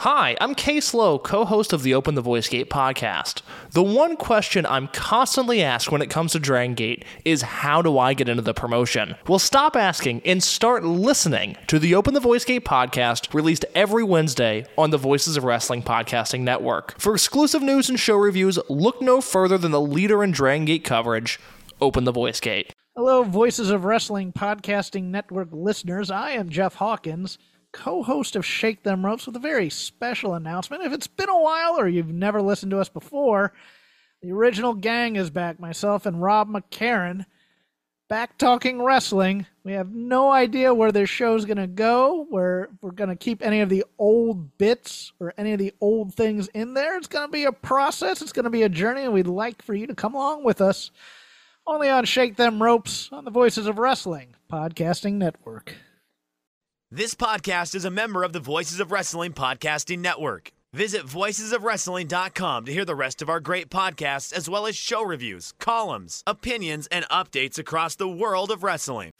Hi, I'm Case Lowe, co-host of the Open the Voice Gate podcast. The one question I'm constantly asked when it comes to Dragon Gate is, how do I get into the promotion? Well, stop asking and start listening to the Open the Voice Gate podcast, released every Wednesday on the Voices of Wrestling podcasting network. For exclusive news and show reviews, look no further than the leader in Dragon Gate coverage, Open the Voice Gate. Hello, Voices of Wrestling podcasting network listeners. I am Jeff Hawkins, co-host of Shake Them Ropes, with a very special announcement. If it's been a while or you've never listened to us before, the original gang is back. Myself and Rob McCarran, back talking wrestling. We have no idea where this show's going to go, where we're going to keep any of the old bits or any of the old things in there. It's going to be a process. It's going to be a journey, and we'd like for you to come along with us. Only on Shake Them Ropes on the Voices of Wrestling podcasting network. This podcast is a member of the Voices of Wrestling podcasting network. Visit voicesofwrestling.com to hear the rest of our great podcasts, as well as show reviews, columns, opinions, and updates across the world of wrestling.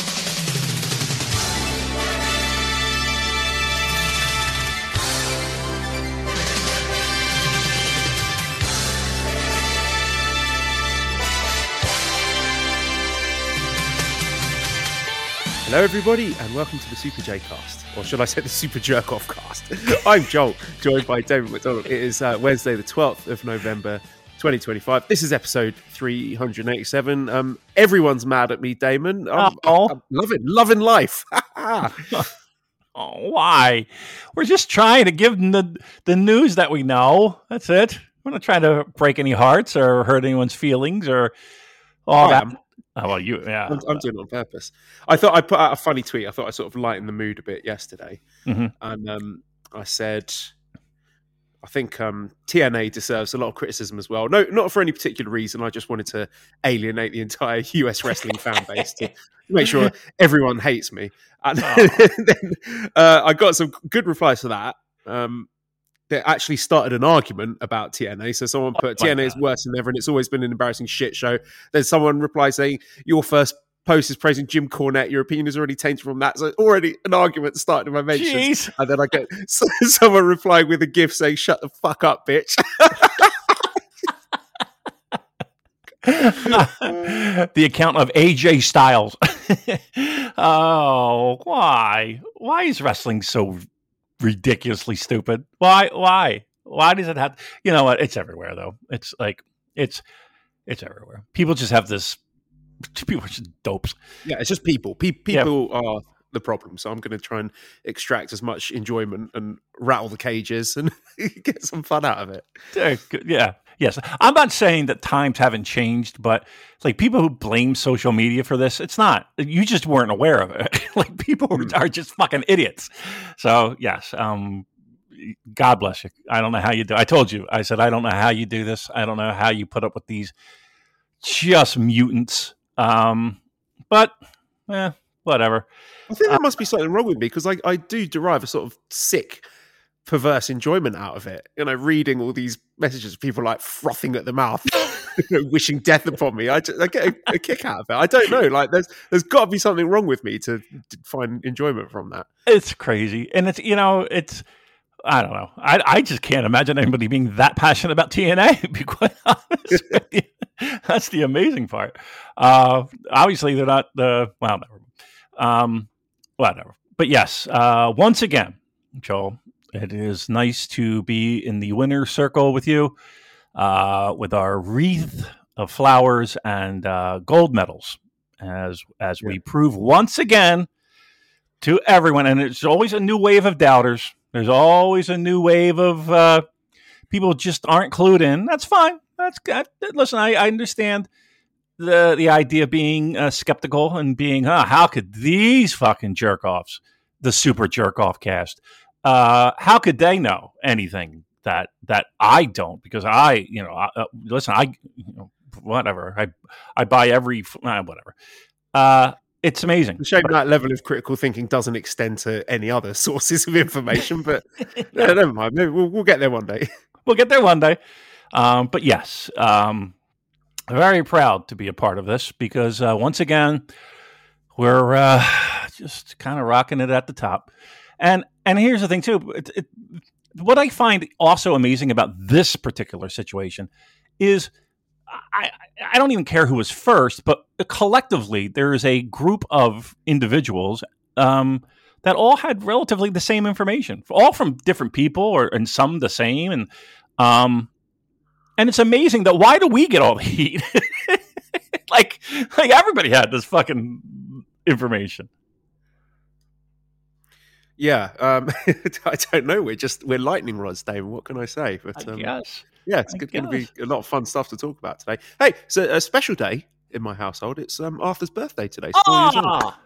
Hello everybody and welcome to the Super J Cast, or should I say the Super Jerk Off Cast. I'm Joel, joined by David McDonald. It is Wednesday the 12th of November 2025. This is episode 387. Everyone's mad at me, Damon. I'm loving life. Oh, why? We're just trying to give them the news that we know. That's it. We're not trying to break any hearts or hurt anyone's feelings or all that. Oh, well, yeah. I'm doing it on purpose. I thought I put out a funny tweet. I thought I sort of lightened the mood a bit yesterday. Mm-hmm. And I said, I think TNA deserves a lot of criticism as well. No, not for any particular reason. I just wanted to alienate the entire US wrestling fan base to make sure everyone hates me. And then I got some good replies to that. They actually started an argument about TNA. So someone put, TNA is worse than ever, and it's always been an embarrassing shit show. Then someone replied saying, your first post is praising Jim Cornette. Your opinion is already tainted from that. So already an argument started in my mentions. Jeez. And then I get someone replying with a gif saying, shut the fuck up, bitch. The account of AJ Styles. Oh, why? Why is wrestling so ridiculously stupid? Why does it have? You know what? It's everywhere, though. It's like it's everywhere. People just have this. People are just dopes. Yeah, it's just people. People are the problem. So I'm going to try and extract as much enjoyment and rattle the cages and get some fun out of it. Yeah. Yes. I'm not saying that times haven't changed, but like people who blame social media for this, it's not. You just weren't aware of it. Like people are just fucking idiots. So yes. God bless you. I don't know how you do. I told you. I said I don't know how you do this. I don't know how you put up with these just mutants. But whatever. I think there must be something wrong with me because I do derive a sort of sick, perverse enjoyment out of it. You know, reading all these messages of people like frothing at the mouth, wishing death upon me. I get a kick out of it. I don't know. Like, there's got to be something wrong with me to find enjoyment from that. It's crazy, and I don't know. I just can't imagine anybody being that passionate about TNA. To be quite honest with you. That's the amazing part. Obviously, they're not whatever. But yes, once again, Joel, it is nice to be in the winner's circle with you, with our wreath of flowers and gold medals, as we prove once again to everyone. And it's always a new wave of doubters. There's always a new wave of people just aren't clued in. That's fine. That's good. Listen, I understand the idea of being skeptical and being, how could these fucking jerk-offs, the super jerk-off cast, how could they know anything that I don't? Because whatever. I buy every, whatever. It's amazing. It's a shame that level of critical thinking doesn't extend to any other sources of information, but never mind. Maybe we'll get there one day. We'll get there one day. But yes, very proud to be a part of this because once again, we're just kind of rocking it at the top. And here's the thing too. what I find also amazing about this particular situation is I don't even care who was first, but collectively there is a group of individuals that all had relatively the same information, all from different people, and some the same, and it's amazing that why do we get all the heat? like everybody had this fucking information. Yeah, I don't know. We're lightning rods, David. What can I say? But I guess. Yeah, it's going to be a lot of fun stuff to talk about today. Hey, so a special day in my household. It's Arthur's birthday today. He's 4 years old.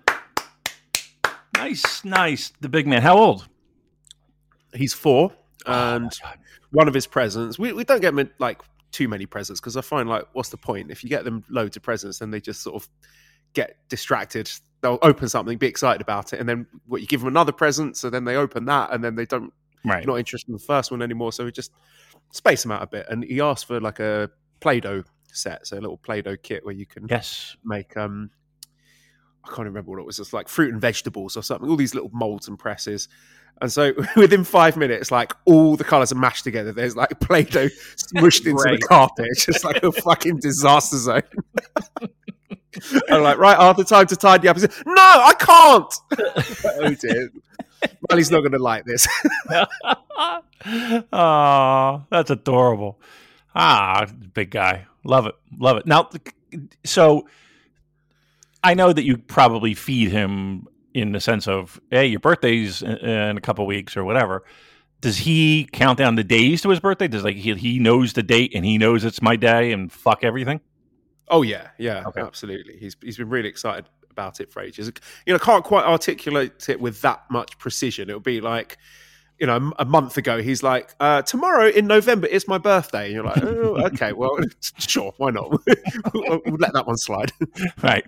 Nice. The big man. How old? He's 4, and one of his presents. We don't get him like too many presents because I find like, what's the point if you get them loads of presents? Then they just sort of get distracted. They'll open something, be excited about it, and then you give them another present, so then they open that, and then they don't. Right. Not interested in the first one anymore, so we just space him out a bit. And he asked for like a Play-Doh set, so a little Play-Doh kit where you can make I can't remember what it was, just like fruit and vegetables or something, all these little molds and presses. And so within 5 minutes, like all the colours are mashed together. There's like Play-Doh smushed into the carpet. It's just like a fucking disaster zone. I'm like, right, Arthur, time to tidy up. He said, no, I can't. Oh dear. Well, he's not going to like this. Oh, that's adorable. Big guy. Love it. Now, so I know that you probably feed him in the sense of, hey, your birthday's in a couple weeks or whatever. Does he count down the days to his birthday? Does he knows the date and he knows it's my day and fuck everything? Oh yeah, okay. Absolutely. He's been really excited about it for ages. Can't quite articulate it with that much precision. It'll be like, a month ago, he's like, tomorrow in November is my birthday. And you're like, oh, okay, well, sure, why not? we'll let that one slide. Right.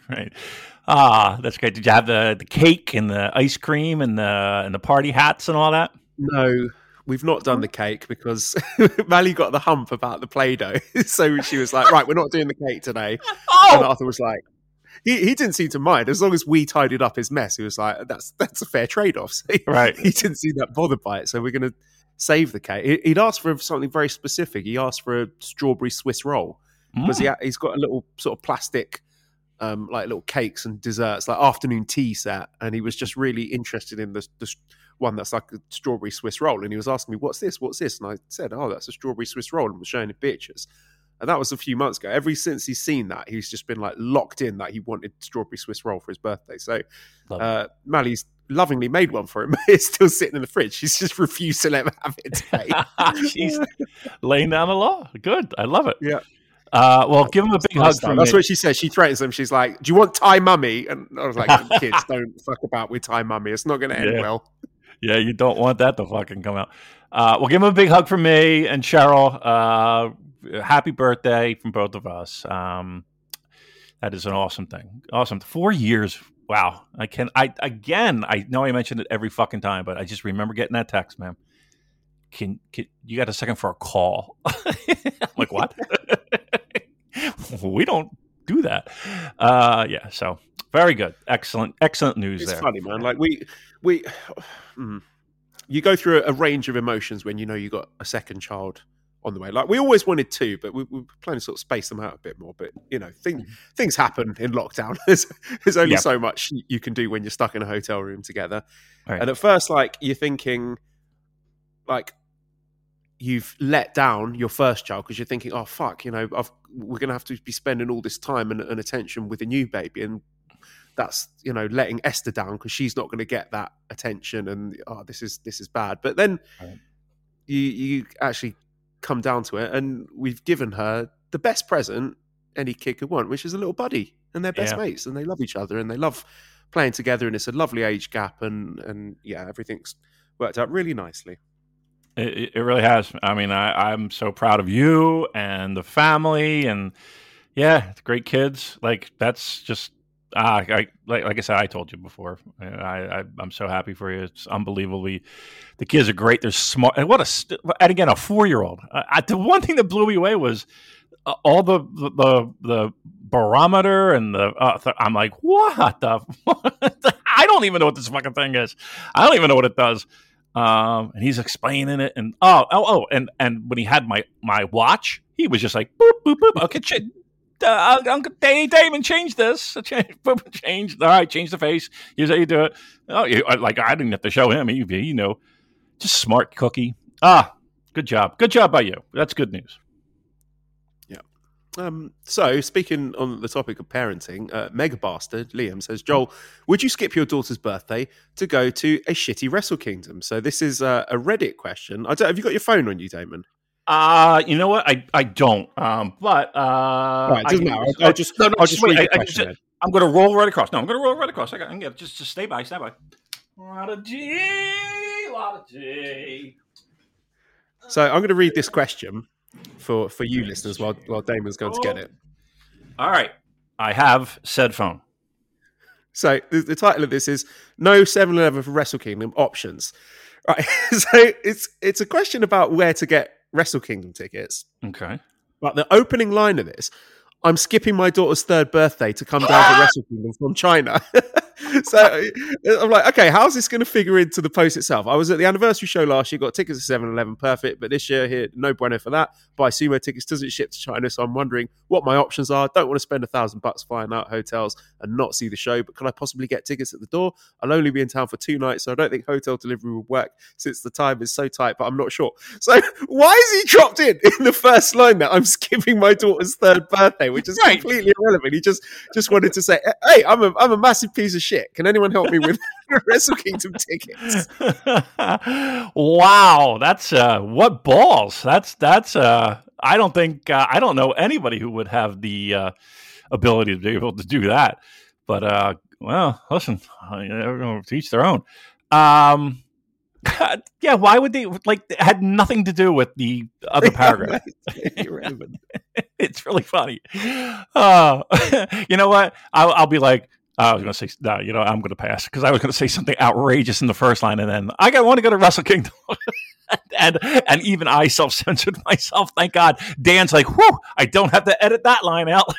That's great. Did you have the cake and the ice cream and the party hats and all that? No, we've not done the cake because Mally got the hump about the Play-Doh. So she was like, right, we're not doing the cake today. And Arthur was like, he didn't seem to mind. As long as we tidied up his mess, he was like, that's a fair trade-off. So right. He didn't seem that bothered by it. So we're going to save the cake. He'd asked for something very specific. He asked for a strawberry Swiss roll because he's got a little sort of plastic, like little cakes and desserts, like afternoon tea set. And he was just really interested in the one that's like a strawberry Swiss roll. And he was asking me, what's this? And I said, oh, that's a strawberry Swiss roll. And was showing him pictures. And that was a few months ago. Ever since he's seen that, he's just been like locked in that he wanted strawberry Swiss roll for his birthday. So Mally's lovingly made one for him. It's still sitting in the fridge. She's just refused to let him have it today. She's laying down the law. Good. I love it. Yeah. Well, give him a big hug from me. That's what she says. She threatens him. She's like, do you want Thai mummy? And I was like, kids, don't fuck about with Thai mummy. It's not going to end well. Yeah, you don't want that to fucking come out. Well, give him a big hug from me and Cheryl. Happy birthday from both of us. That is an awesome thing. Awesome. 4 years. Wow. I know I mentioned it every fucking time, but I just remember getting that text, man. Can you got a second for a call? I'm like, what? We don't do that. Yeah. So very good. Excellent news there. It's funny, man. Like we you go through a range of emotions when you know you got a second child on the way. Like we always wanted to, but we were planning to sort of space them out a bit more. But things happen in lockdown. There's only so much you can do when you're stuck in a hotel room together. Right. And at first, like you're thinking, like you've let down your first child because you're thinking, oh fuck, we're gonna have to be spending all this time and attention with a new baby, and that's letting Esther down because she's not going to get that attention, and this is bad. But then you actually come down to it, and we've given her the best present any kid could want, which is a little buddy, and they're best mates, and they love each other, and they love playing together, and it's a lovely age gap, and everything's worked out really nicely. It really has. I mean, I'm so proud of you and the family, and great kids. Like that's just like I said, I told you before. I'm so happy for you. It's unbelievably. The kids are great. They're smart. And and again, a 4-year-old. The one thing that blew me away was all the barometer and I'm like, what the? I don't even know what this fucking thing is. I don't even know what it does. And he's explaining it, and and when he had my watch, he was just like, boop, boop, boop. Okay, Uncle Damon, change this. Change. All right, change the face. Here's how you do it. Oh, like I didn't have to show him. He just smart cookie. Good job. Good job by you. That's good news. So, speaking on the topic of parenting, Mega Bastard Liam says, Joel, would you skip your daughter's birthday to go to a shitty Wrestle Kingdom? So this is a Reddit question. Have you got your phone on you, Damon? You know what? I don't. But right, it doesn't matter. I'll just read the question. I'm going to roll right across. No, I'm going to roll right across. I can get just stay by. Lot of G. So I'm going to read this question for you listeners while Damon's going to get it. All right. I have said phone. So the title of this is No 7-Eleven for Wrestle Kingdom Options. Right. So it's a question about where to get Wrestle Kingdom tickets. Okay. But the opening line of this, I'm skipping my daughter's 3rd birthday to come down to Wrestle Kingdom from China. So I'm like, okay, how's this going to figure into the post itself? I was at the anniversary show last year, got tickets at 7-Eleven, perfect. But this year, here, no bueno for that. Buy sumo tickets, doesn't ship to China. So I'm wondering what my options are. Don't want to spend $1,000 flying out hotels and not see the show. But can I possibly get tickets at the door? I'll only be in town for 2 nights, so I don't think hotel delivery will work since the time is so tight, but I'm not sure. So why is he dropped in the first line that I'm skipping my daughter's 3rd birthday, which is completely irrelevant? He just wanted to say, hey, I'm a massive piece of shit. Can anyone help me with Wrestle Kingdom tickets? Wow, that's what balls. That's I don't know anybody who would have the ability to be able to do that. But well, listen, everyone teach their own. Yeah, why would they? Like, it had nothing to do with the other paragraph. It's really funny. You know what? I'll be like, I was going to say, no, I'm going to pass, because I was going to say something outrageous in the first line, and then I want to go to Wrestle Kingdom. and even I self-censored myself. Thank God. Dan's like, whew, I don't have to edit that line out.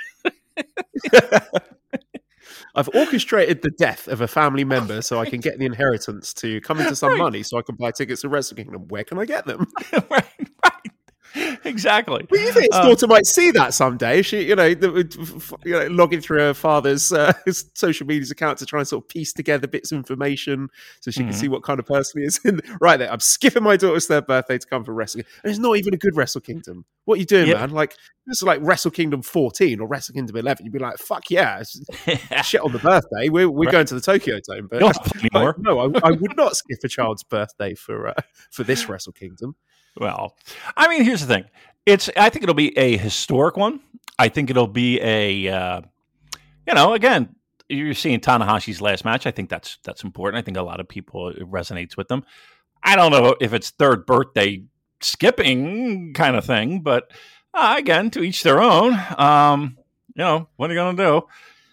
I've orchestrated the death of a family member so I can get the inheritance to come into some money so I can buy tickets to Wrestle Kingdom. Where can I get them? Right. Exactly. But you think his daughter might see that someday? She, logging through her father's social media account to try and sort of piece together bits of information so she can see what kind of person he is. And right there, I'm skipping my daughter's 3rd birthday to come for Wrestle Kingdom. And it's not even a good Wrestle Kingdom. What are you doing, man? Like, this is like Wrestle Kingdom 14 or Wrestle Kingdom 11. You'd be like, fuck yeah, shit on the birthday. We're going to the Tokyo Dome. But no, I would not skip a child's birthday for this Wrestle Kingdom. Well, I mean, here's the thing. I think it'll be a historic one. I think it'll be a, again, you're seeing Tanahashi's last match. I think that's important. I think a lot of people, it resonates with them. I don't know if it's 3rd birthday skipping kind of thing, but again, to each their own. What are you going to do?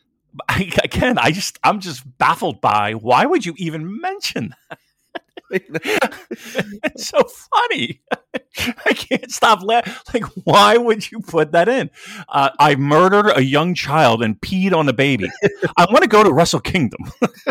I'm just baffled by, why would you even mention that? It's so funny. I can't stop laughing. Like, why would you put that in? I murdered a young child and peed on a baby. I want to go to Wrestle Kingdom.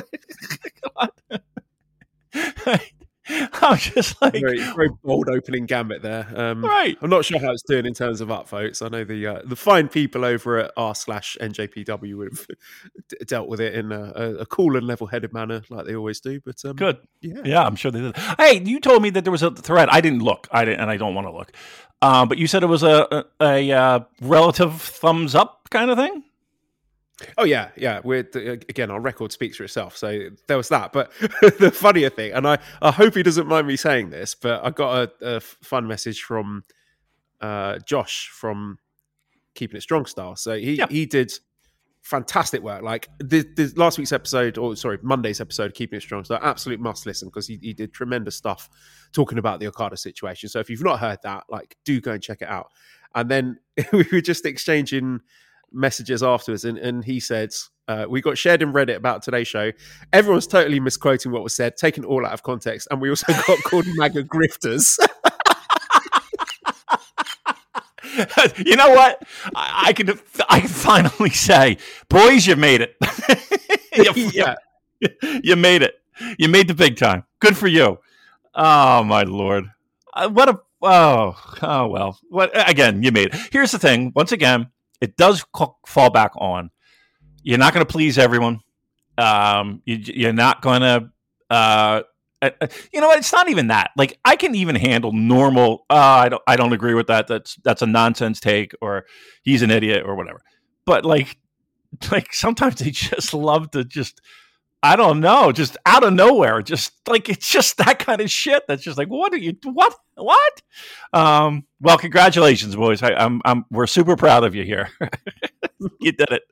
I'm just like, very bold opening gambit there. Right. I'm not sure how it's doing in terms of upvotes. I know the fine people over at r/NJPW would have dealt with it in a cool and level-headed manner, like they always do. But good. Yeah, I'm sure they did. Hey, you told me that there was a thread. I didn't look. And I don't want to look. But you said it was a relative thumbs up kind of thing. Oh yeah. Again, our record speaks for itself. So there was that. But the funnier thing, and I hope he doesn't mind me saying this, but I got a fun message from Josh from Keeping It Strong Style. So he did fantastic work. Like the last week's episode, Monday's episode, Keeping It Strong Style, absolute must listen, because he did tremendous stuff talking about the Okada situation. So if you've not heard that, like, do go and check it out. And then we were just exchanging messages afterwards, and he said, we got shared in Reddit about today's show. Everyone's totally misquoting what was said, taken all out of context, and we also got called MAGA grifters. You know what? I can finally say, boys, you made it. You made it. You made the big time. Good for you. Oh my lord! What a well. What again? You made it. Here's the thing. Once again, it does fall back on. You're not going to please everyone. You're not going to. You know what? It's not even that. Like I can even handle normal. I don't agree with that. That's a nonsense take, or he's an idiot, or whatever. But like sometimes they just love to just. I don't know, just out of nowhere, just like it's just that kind of shit. That's just like, what? Well, congratulations, boys. We're super proud of you here. You did it.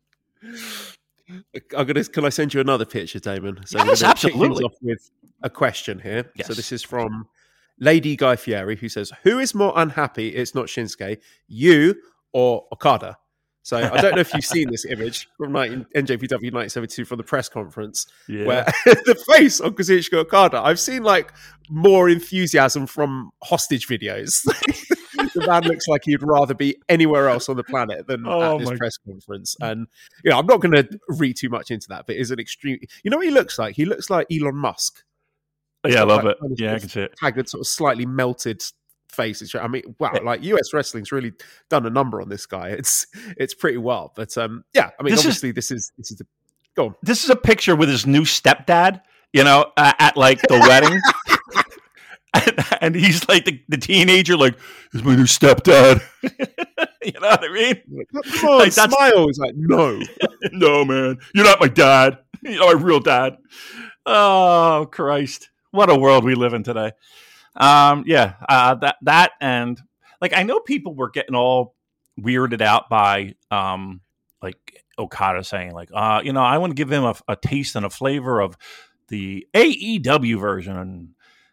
Can I send you another picture, Damon? So Yes, absolutely. Kick things off with a question here. Yes. So this is from Lady Guy Fieri, who says, "Who is more unhappy? It's not Shinsuke, you or Okada?" So I don't know if you've seen this image from NJPW 1972 from the press conference, where the face of Kazuchika Okada, I've seen like more enthusiasm from hostage videos. The man looks like he'd rather be anywhere else on the planet than at this press conference. And I'm not going to read too much into that, but it's an extreme. You know what he looks like? He looks like Elon Musk. Yeah, I love it. Yeah, I can see it. Haggard, sort of slightly melted face. I mean, wow, like US wrestling's really done a number on this guy. It's pretty wild. But I mean, obviously this is the go on. This is a picture with his new stepdad, at like the wedding. And he's like the teenager, like, "This is my new stepdad." You know what I mean? Come on, like, smile. He's like, "No, no, man, you're not my dad. You're not my real dad." Oh Christ, what a world we live in today. That and like I know people were getting all weirded out by like Okada saying like I want to give him a taste and a flavor of the AEW version.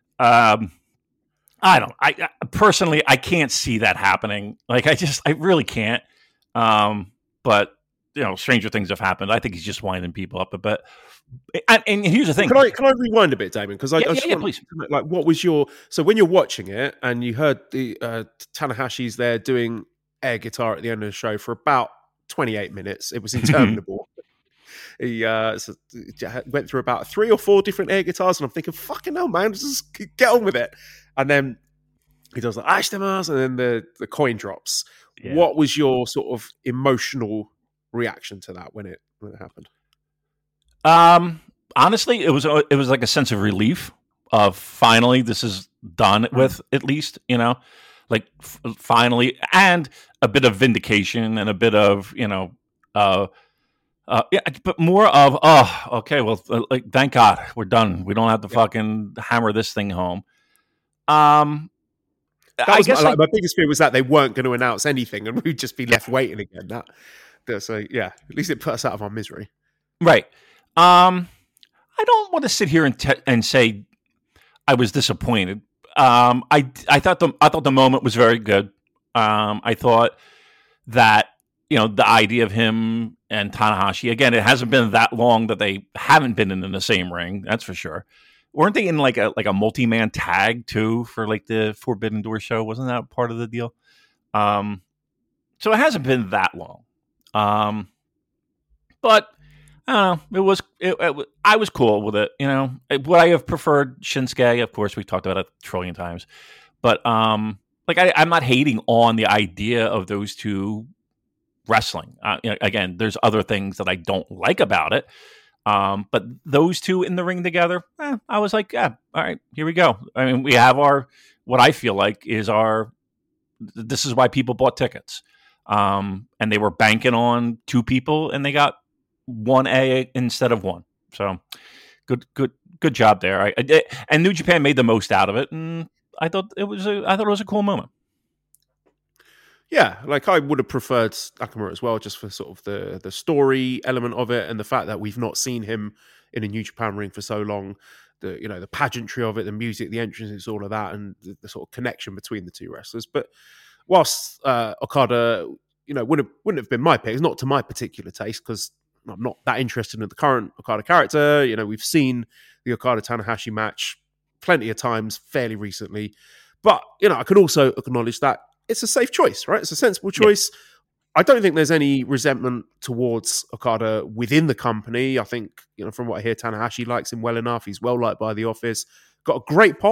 I personally I can't see that happening. Like I really can't. But stranger things have happened. I think he's just winding people up a bit. And here's the thing. Can I rewind a bit, Damon? Because please. Like, what was so when you're watching it and you heard the Tanahashi's there doing air guitar at the end of the show for about 28 minutes. It was interminable. He went through about 3 or 4 different air guitars, and I'm thinking, fucking hell, man, just get on with it. And then he does like Ashtamas, and then the coin drops. Yeah. What was your sort of emotional reaction to that when it happened? Honestly, it was like a sense of relief of finally this is done with, at least, like finally, and a bit of vindication and a bit of, but more of, okay, well, like, thank God we're done. We don't have to fucking hammer this thing home. My biggest fear was that they weren't going to announce anything and we'd just be left waiting again. So at least it put us out of our misery. Right. I don't want to sit here and say I was disappointed. I thought the moment was very good. I thought that the idea of him and Tanahashi, again, it hasn't been that long that they haven't been in the same ring. That's for sure. Weren't they in like a multi-man tag too for like the Forbidden Door show? Wasn't that part of the deal? So it hasn't been that long. But I don't know. I was cool with it. Would I have preferred Shinsuke? Of course, we talked about it a trillion times. But I'm not hating on the idea of those two wrestling. Again, there's other things that I don't like about it. But those two in the ring together, I was like, yeah, all right, here we go. I mean, we have what I feel like is this is why people bought tickets. And they were banking on 2 people, and they got 1A instead of 1. So good job there. And New Japan made the most out of it, and I thought it was a cool moment. Yeah, like I would have preferred Nakamura as well, just for sort of the story element of it, and the fact that we've not seen him in a New Japan ring for so long. The pageantry of it, the music, the entrances, all of that, and the sort of connection between the two wrestlers. But whilst Okada, wouldn't have been my pick, it's not to my particular taste because I'm not that interested in the current Okada character. We've seen the Okada Tanahashi match plenty of times fairly recently, but I can also acknowledge that it's a safe choice, right? It's a sensible choice. Yeah. I don't think there's any resentment towards Okada within the company. I think, from what I hear, Tanahashi likes him well enough. He's well liked by the office. Got a great pop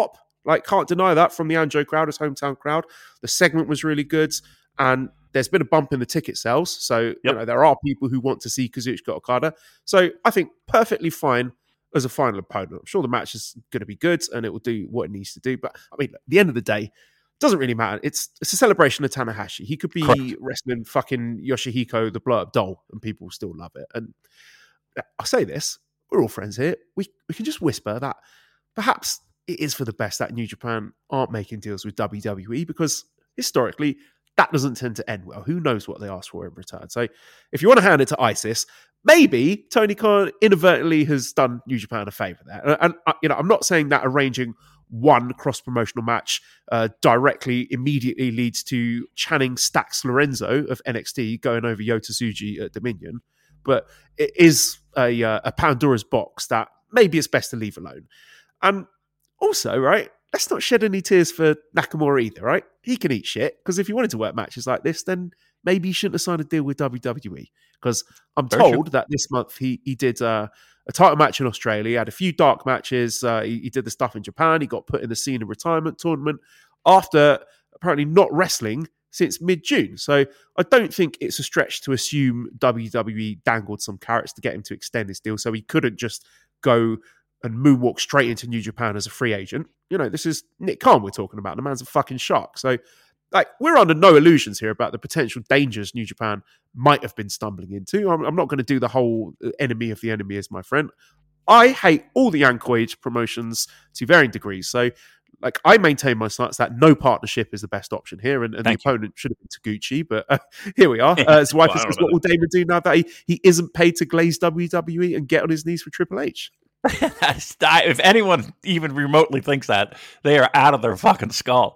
Like, can't deny that from the Anjo crowd, his hometown crowd. The segment was really good, and there's been a bump in the ticket sales. So, you know, there are people who want to see Kazuchika Okada. So I think perfectly fine as a final opponent. I'm sure the match is going to be good and it will do what it needs to do. But I mean, at the end of the day, it doesn't really matter. It's a celebration of Tanahashi. He could be wrestling fucking Yoshihiko, the blow-up doll, and people will still love it. And I'll say this, we're all friends here. We can just whisper that perhaps it is for the best that New Japan aren't making deals with WWE, because historically, that doesn't tend to end well. Who knows what they ask for in return? So if you want to hand it to ISIS, maybe Tony Khan inadvertently has done New Japan a favor there. And you know, I'm not saying that arranging one cross-promotional match directly, immediately leads to Channing Stax Lorenzo of NXT going over Yota Tsuji at Dominion, but it is a Pandora's box that maybe it's best to leave alone. And also, right, let's not shed any tears for Nakamura either, right? He can eat shit, because if he wanted to work matches like this, then maybe he shouldn't have signed a deal with WWE. Because I'm told that this month he did a title match in Australia. He had a few dark matches. He did the stuff in Japan. He got put in the Cena retirement tournament after apparently not wrestling since mid-June. So I don't think it's a stretch to assume WWE dangled some carrots to get him to extend his deal, so he couldn't just go and moonwalk straight into New Japan as a free agent. You know, this is Nick Khan we're talking about. The man's a fucking shark. So, like, we're under no illusions here about the potential dangers New Japan might have been stumbling into. I'm not going to do the whole enemy of the enemy is my friend. I hate all the Yankoid promotions to varying degrees. So, like, I maintain my stance that no partnership is the best option here, and the opponent should have been Taguchi, but here we are. His wife says, what will Damon do now that he isn't paid to glaze WWE and get on his knees for Triple H? If anyone even remotely thinks that, they are out of their fucking skull.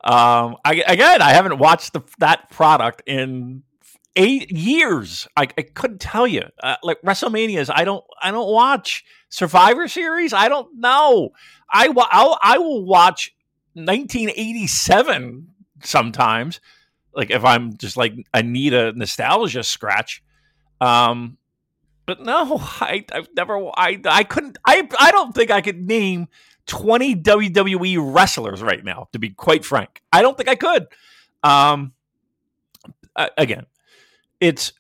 I haven't watched that product in 8 years. I couldn't tell you. Like WrestleManias, I don't watch. Survivor Series, I don't know. I will watch 1987 sometimes, like if I'm just like I need a nostalgia scratch. But no, I've never. I couldn't. I don't think I could name 20 WWE wrestlers right now. To be quite frank, I don't think I could. Again, it's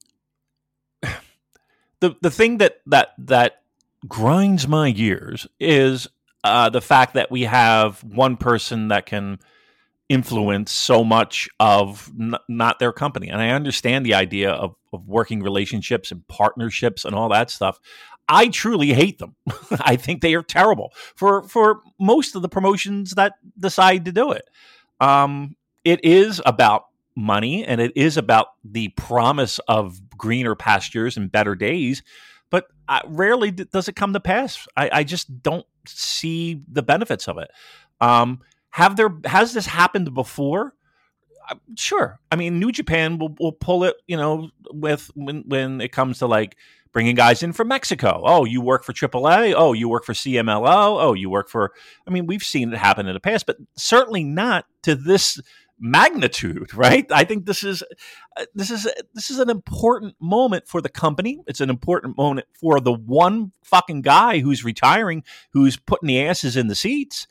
the thing that grinds my gears is the fact that we have one person that can influence so much of not their company. And I understand the idea of working relationships and partnerships and all that stuff. I truly hate them. I think they are terrible for most of the promotions that decide to do it. It is about money, and it is about the promise of greener pastures and better days, but rarely does it come to pass. I just don't see the benefits of it. Has this happened before? Sure. I mean, New Japan will pull it, you know, with when it comes to like bringing guys in from Mexico. Oh, you work for AAA. Oh, you work for CMLL. Oh, you work for. I mean, we've seen it happen in the past, but certainly not to this magnitude, right? I think this is an important moment for the company. It's an important moment for the one fucking guy who's retiring, who's putting the asses in the seats.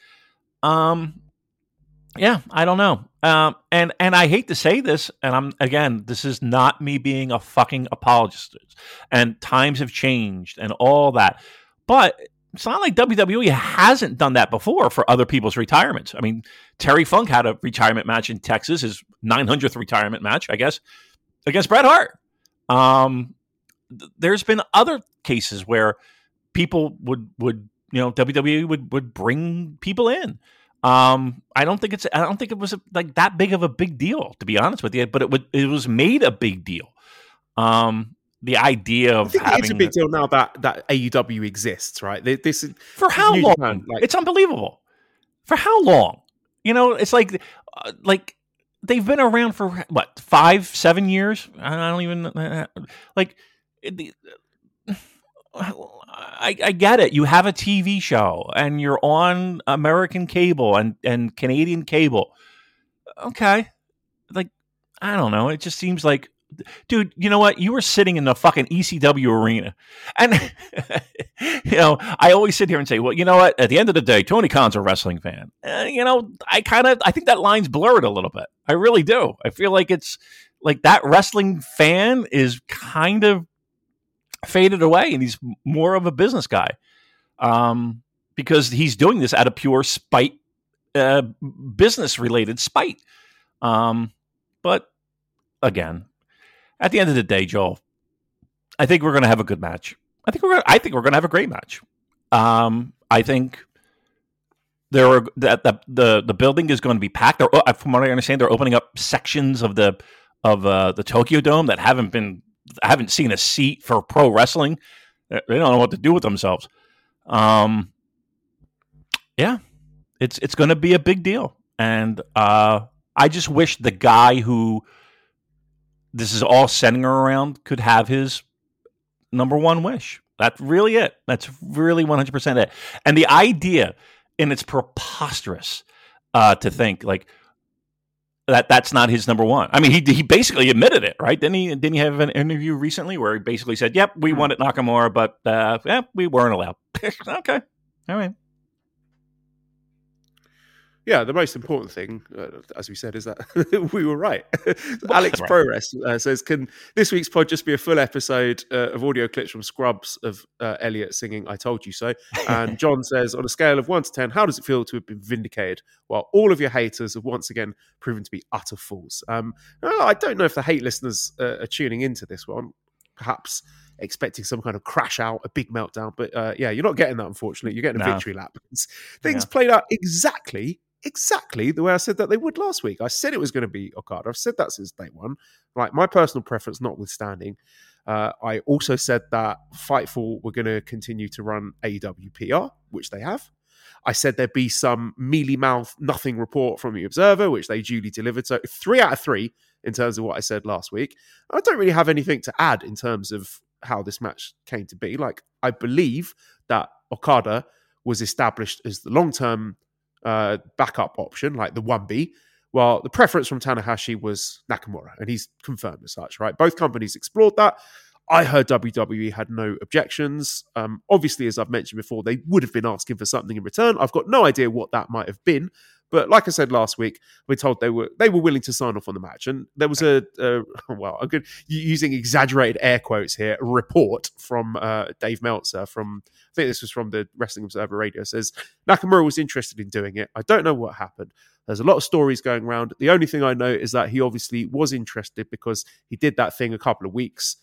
Yeah, I don't know. And I hate to say this, and this is not me being a fucking apologist. And times have changed and all that. But it's not like WWE hasn't done that before for other people's retirements. I mean, Terry Funk had a retirement match in Texas, his 900th retirement match, I guess, against Bret Hart. There's been other cases where people would WWE would bring people in. I don't think it was like that big of a big deal, to be honest with you, but it was made a big deal. The idea of having it's a big deal now that AEW exists, right? This is for how long? Japan, it's unbelievable. For how long? You know, it's like they've been around for what 5-7 years. I don't even like. I get it. You have a TV show and you're on American cable and Canadian cable. Okay. Like, I don't know. It just seems like dude, you know what? You were sitting in the fucking ECW arena. And, I always sit here and say, well, you know what? At the end of the day, Tony Khan's a wrestling fan. I think that line's blurred a little bit. I really do. I feel like it's like that wrestling fan is kind of faded away and he's more of a business guy. Because he's doing this out of pure spite, business-related spite. But, again, at the end of the day, Joel, I think we're going to have a good match. I think we're going to have a great match. I think the building is going to be packed. From what I understand, they're opening up sections of the Tokyo Dome that haven't seen a seat for pro wrestling. They don't know what to do with themselves. Yeah, it's going to be a big deal, and I just wish the guy who this is all centering around could have his number one wish. That's really it. That's really 100% it. And the idea, and it's preposterous to think like that's not his number one. I mean, he basically admitted it, right? Didn't he have an interview recently where he basically said, "Yep, we wanted Nakamura, but we weren't allowed." Okay, all right. Yeah, the most important thing, as we said, is that we were right. Alex ProRes says, can this week's pod just be a full episode of audio clips from Scrubs of Elliot singing I Told You So? And John says, on a scale of 1 to 10, how does it feel to have been vindicated while all of your haters have once again proven to be utter fools? I don't know if the hate listeners are tuning into this one, perhaps expecting some kind of crash out, a big meltdown. But you're not getting that, unfortunately. You're getting a victory lap. Things played out exactly the way I said that they would last week. I said it was going to be Okada. I've said that since day one. Like, my personal preference notwithstanding, I also said that Fightful were going to continue to run AEW PR, which they have. I said there'd be some mealy-mouthed nothing report from the Observer, which they duly delivered. So 3 out of 3 in terms of what I said last week. I don't really have anything to add in terms of how this match came to be. Like, I believe that Okada was established as the long-term backup option, like the 1B, while the preference from Tanahashi was Nakamura, and he's confirmed as such, right? Both companies explored that. I heard WWE had no objections. Obviously, as I've mentioned before, they would have been asking for something in return. I've got no idea what that might have been, but like I said last week, we're told they were willing to sign off on the match, and there was a good, using exaggerated air quotes here, a report from Dave Meltzer from, I think this was from the Wrestling Observer Radio, says Nakamura was interested in doing it. I don't know what happened. There's a lot of stories going around. The only thing I know is that he obviously was interested because he did that thing a couple of weeks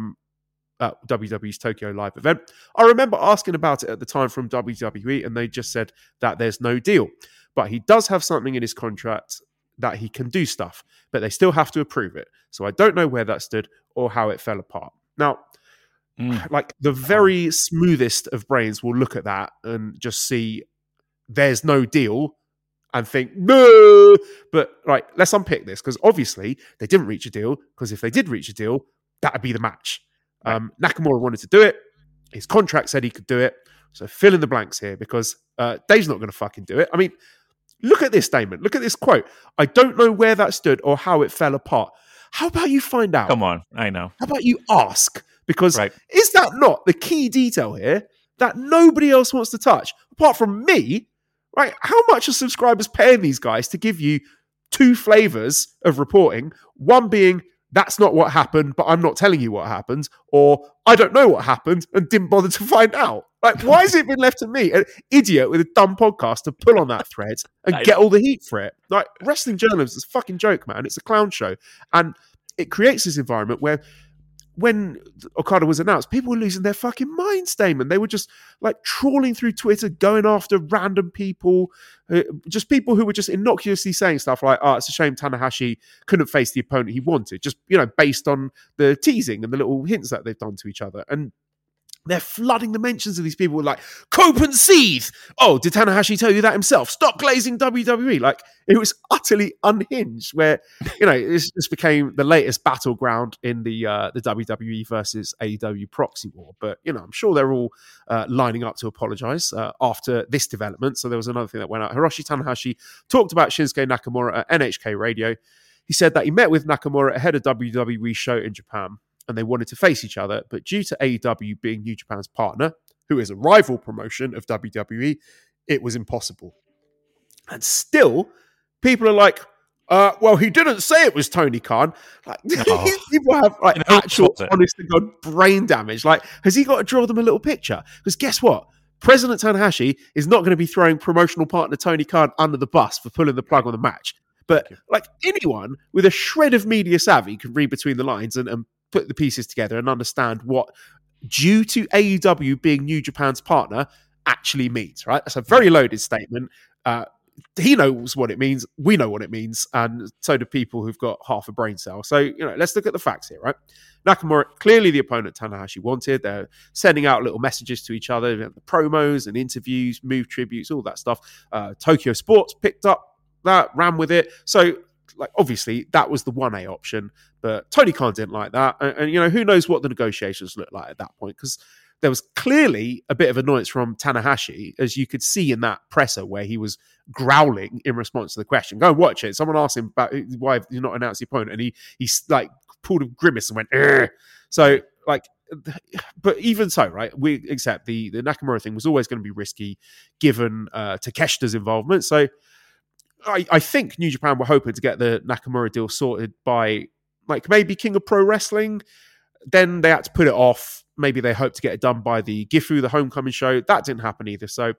at WWE's Tokyo Live event. I remember asking about it at the time from WWE, and they just said that there's no deal. But he does have something in his contract that he can do stuff, but they still have to approve it. So I don't know where that stood or how it fell apart. Now, like the very smoothest of brains will look at that and just see there's no deal and think, no. But right, let's unpick this, because obviously they didn't reach a deal, because if they did reach a deal, that would be the match. Right. Nakamura wanted to do it. His contract said he could do it. So fill in the blanks here, because Dave's not going to fucking do it. I mean, look at this statement. Look at this quote. I don't know where that stood or how it fell apart. How about you find out? Come on, I know. How about you ask? Because is that not the key detail here that nobody else wants to touch, apart from me? Right? How much are subscribers paying these guys to give you 2 flavors of reporting? One being, that's not what happened, but I'm not telling you what happened, or I don't know what happened and didn't bother to find out. Like, why has it been left to me, an idiot with a dumb podcast, to pull on that thread and get all the heat for it? Like, wrestling journalism is a fucking joke, man. It's a clown show. And it creates this environment where when Okada was announced, people were losing their fucking minds, Damon. They were just like trawling through Twitter, going after random people, just people who were just innocuously saying stuff like, oh, it's a shame Tanahashi couldn't face the opponent he wanted, just, based on the teasing and the little hints that they've done to each other. And they're flooding the mentions of these people with like, cope and seethe. Oh, did Tanahashi tell you that himself? Stop glazing WWE. Like, it was utterly unhinged, where, this just became the latest battleground in the WWE versus AEW proxy war. But, I'm sure they're all lining up to apologize after this development. So there was another thing that went out. Hiroshi Tanahashi talked about Shinsuke Nakamura at NHK Radio. He said that he met with Nakamura ahead of WWE show in Japan, and they wanted to face each other, but due to AEW being New Japan's partner, who is a rival promotion of WWE, it was impossible. And still, people are like, well, he didn't say it was Tony Khan. Like, people have actual, honest to God, brain damage. Like, has he got to draw them a little picture? Because guess what? President Tanahashi is not going to be throwing promotional partner Tony Khan under the bus for pulling the plug on the match. But like anyone with a shred of media savvy can read between the lines and put the pieces together and understand what, due to AEW being New Japan's partner, actually means, right? That's a very loaded statement. He knows what it means. We know what it means. And so do people who've got half a brain cell. So, let's look at the facts here, right? Nakamura, clearly the opponent Tanahashi wanted. They're sending out little messages to each other, the promos and interviews, move tributes, all that stuff. Tokyo Sports picked up that, ran with it. So, like, obviously, that was the 1A option. But Tony Khan didn't like that. And who knows what the negotiations looked like at that point? Because there was clearly a bit of annoyance from Tanahashi, as you could see in that presser where he was growling in response to the question. Go and watch it. Someone asked him about why have you not announced the opponent, and he's like pulled a grimace and went, "Ugh." So like, but even so, right? We accept the Nakamura thing was always going to be risky given Takeshita's involvement. So I think New Japan were hoping to get the Nakamura deal sorted by like maybe King of Pro Wrestling. Then they had to put it off. Maybe they hoped to get it done by the Gifu, the homecoming show. That didn't happen either. So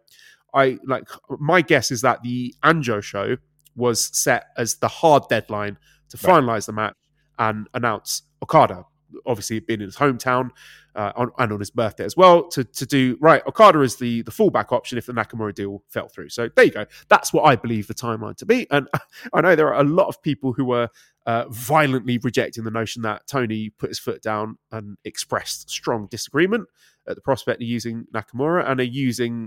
my guess is that the Anjo show was set as the hard deadline to finalize the match and announce Okada. Obviously, it being in his hometown and on his birthday as well, to do, right, Okada is the fallback option if the Nakamura deal fell through. So there you go. That's what I believe the timeline to be. And I know there are a lot of people who were violently rejecting the notion that Tony put his foot down and expressed strong disagreement at the prospect of using Nakamura, and are using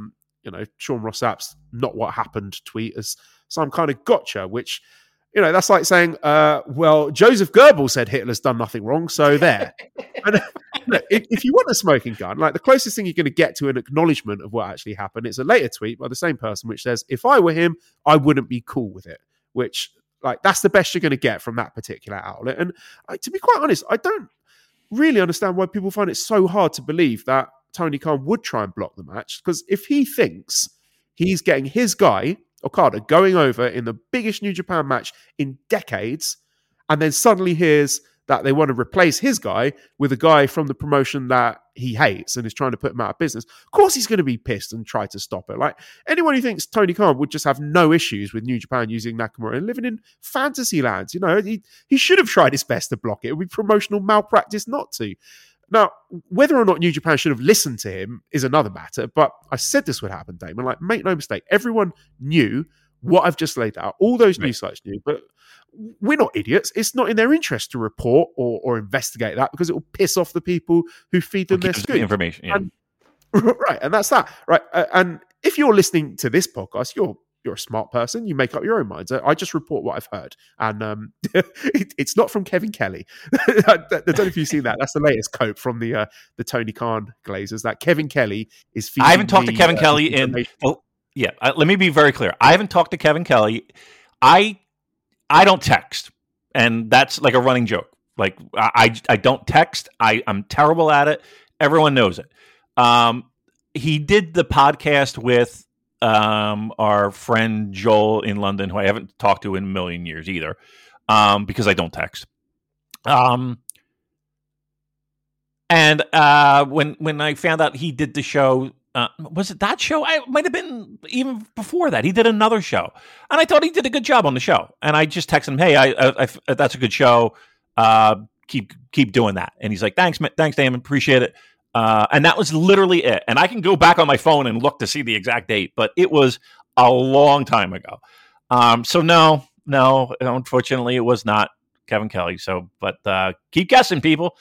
Sean Ross Sapp's "not what happened" tweet as some kind of gotcha, which that's like saying, well, Joseph Goebbels said Hitler's done nothing wrong, so there. And if you want a smoking gun, like the closest thing you're going to get to an acknowledgement of what actually happened, it's a later tweet by the same person which says, if I were him, I wouldn't be cool with it, which like that's the best you're going to get from that particular outlet. And to be quite honest, I don't really understand why people find it so hard to believe that Tony Khan would try and block the match, because if he thinks he's getting his guy Okada going over in the biggest New Japan match in decades, and then suddenly hears that they want to replace his guy with a guy from the promotion that he hates and is trying to put him out of business, of course he's going to be pissed and try to stop it. Like, anyone who thinks Tony Khan would just have no issues with New Japan using Nakamura and living in fantasy lands, he should have tried his best to block it. It would be promotional malpractice not to. Now, whether or not New Japan should have listened to him is another matter, but I said this would happen, Damon. Like, make no mistake, everyone knew what I've just laid out. All those news sites knew, but we're not idiots. It's not in their interest to report or investigate that, because it will piss off the people who feed them their scoop. Information, yeah. Right, and that's that. Right, and if you're listening to this podcast, you're a smart person. You make up your own minds. I just report what I've heard, and it's not from Kevin Kelly. I don't know if you've seen that. That's the latest cope from the Tony Khan Glazers. That Kevin Kelly is. I haven't talked to Kevin Kelly in. Yeah, let me be very clear. I haven't talked to Kevin Kelly. I don't text, and that's like a running joke. Like I don't text. I'm terrible at it. Everyone knows it. He did the podcast with our friend Joel in London, who I haven't talked to in a million years either, because I don't text. And when I found out he did the show, was it that show? It might have been even before that. He did another show, and I thought he did a good job on the show. And I just texted him, "Hey, I that's a good show. Keep doing that." And he's like, "Thanks, Damon, appreciate it." And that was literally it. And I can go back on my phone and look to see the exact date, but it was a long time ago. So no, unfortunately, it was not Kevin Kelly. So, but keep guessing, people.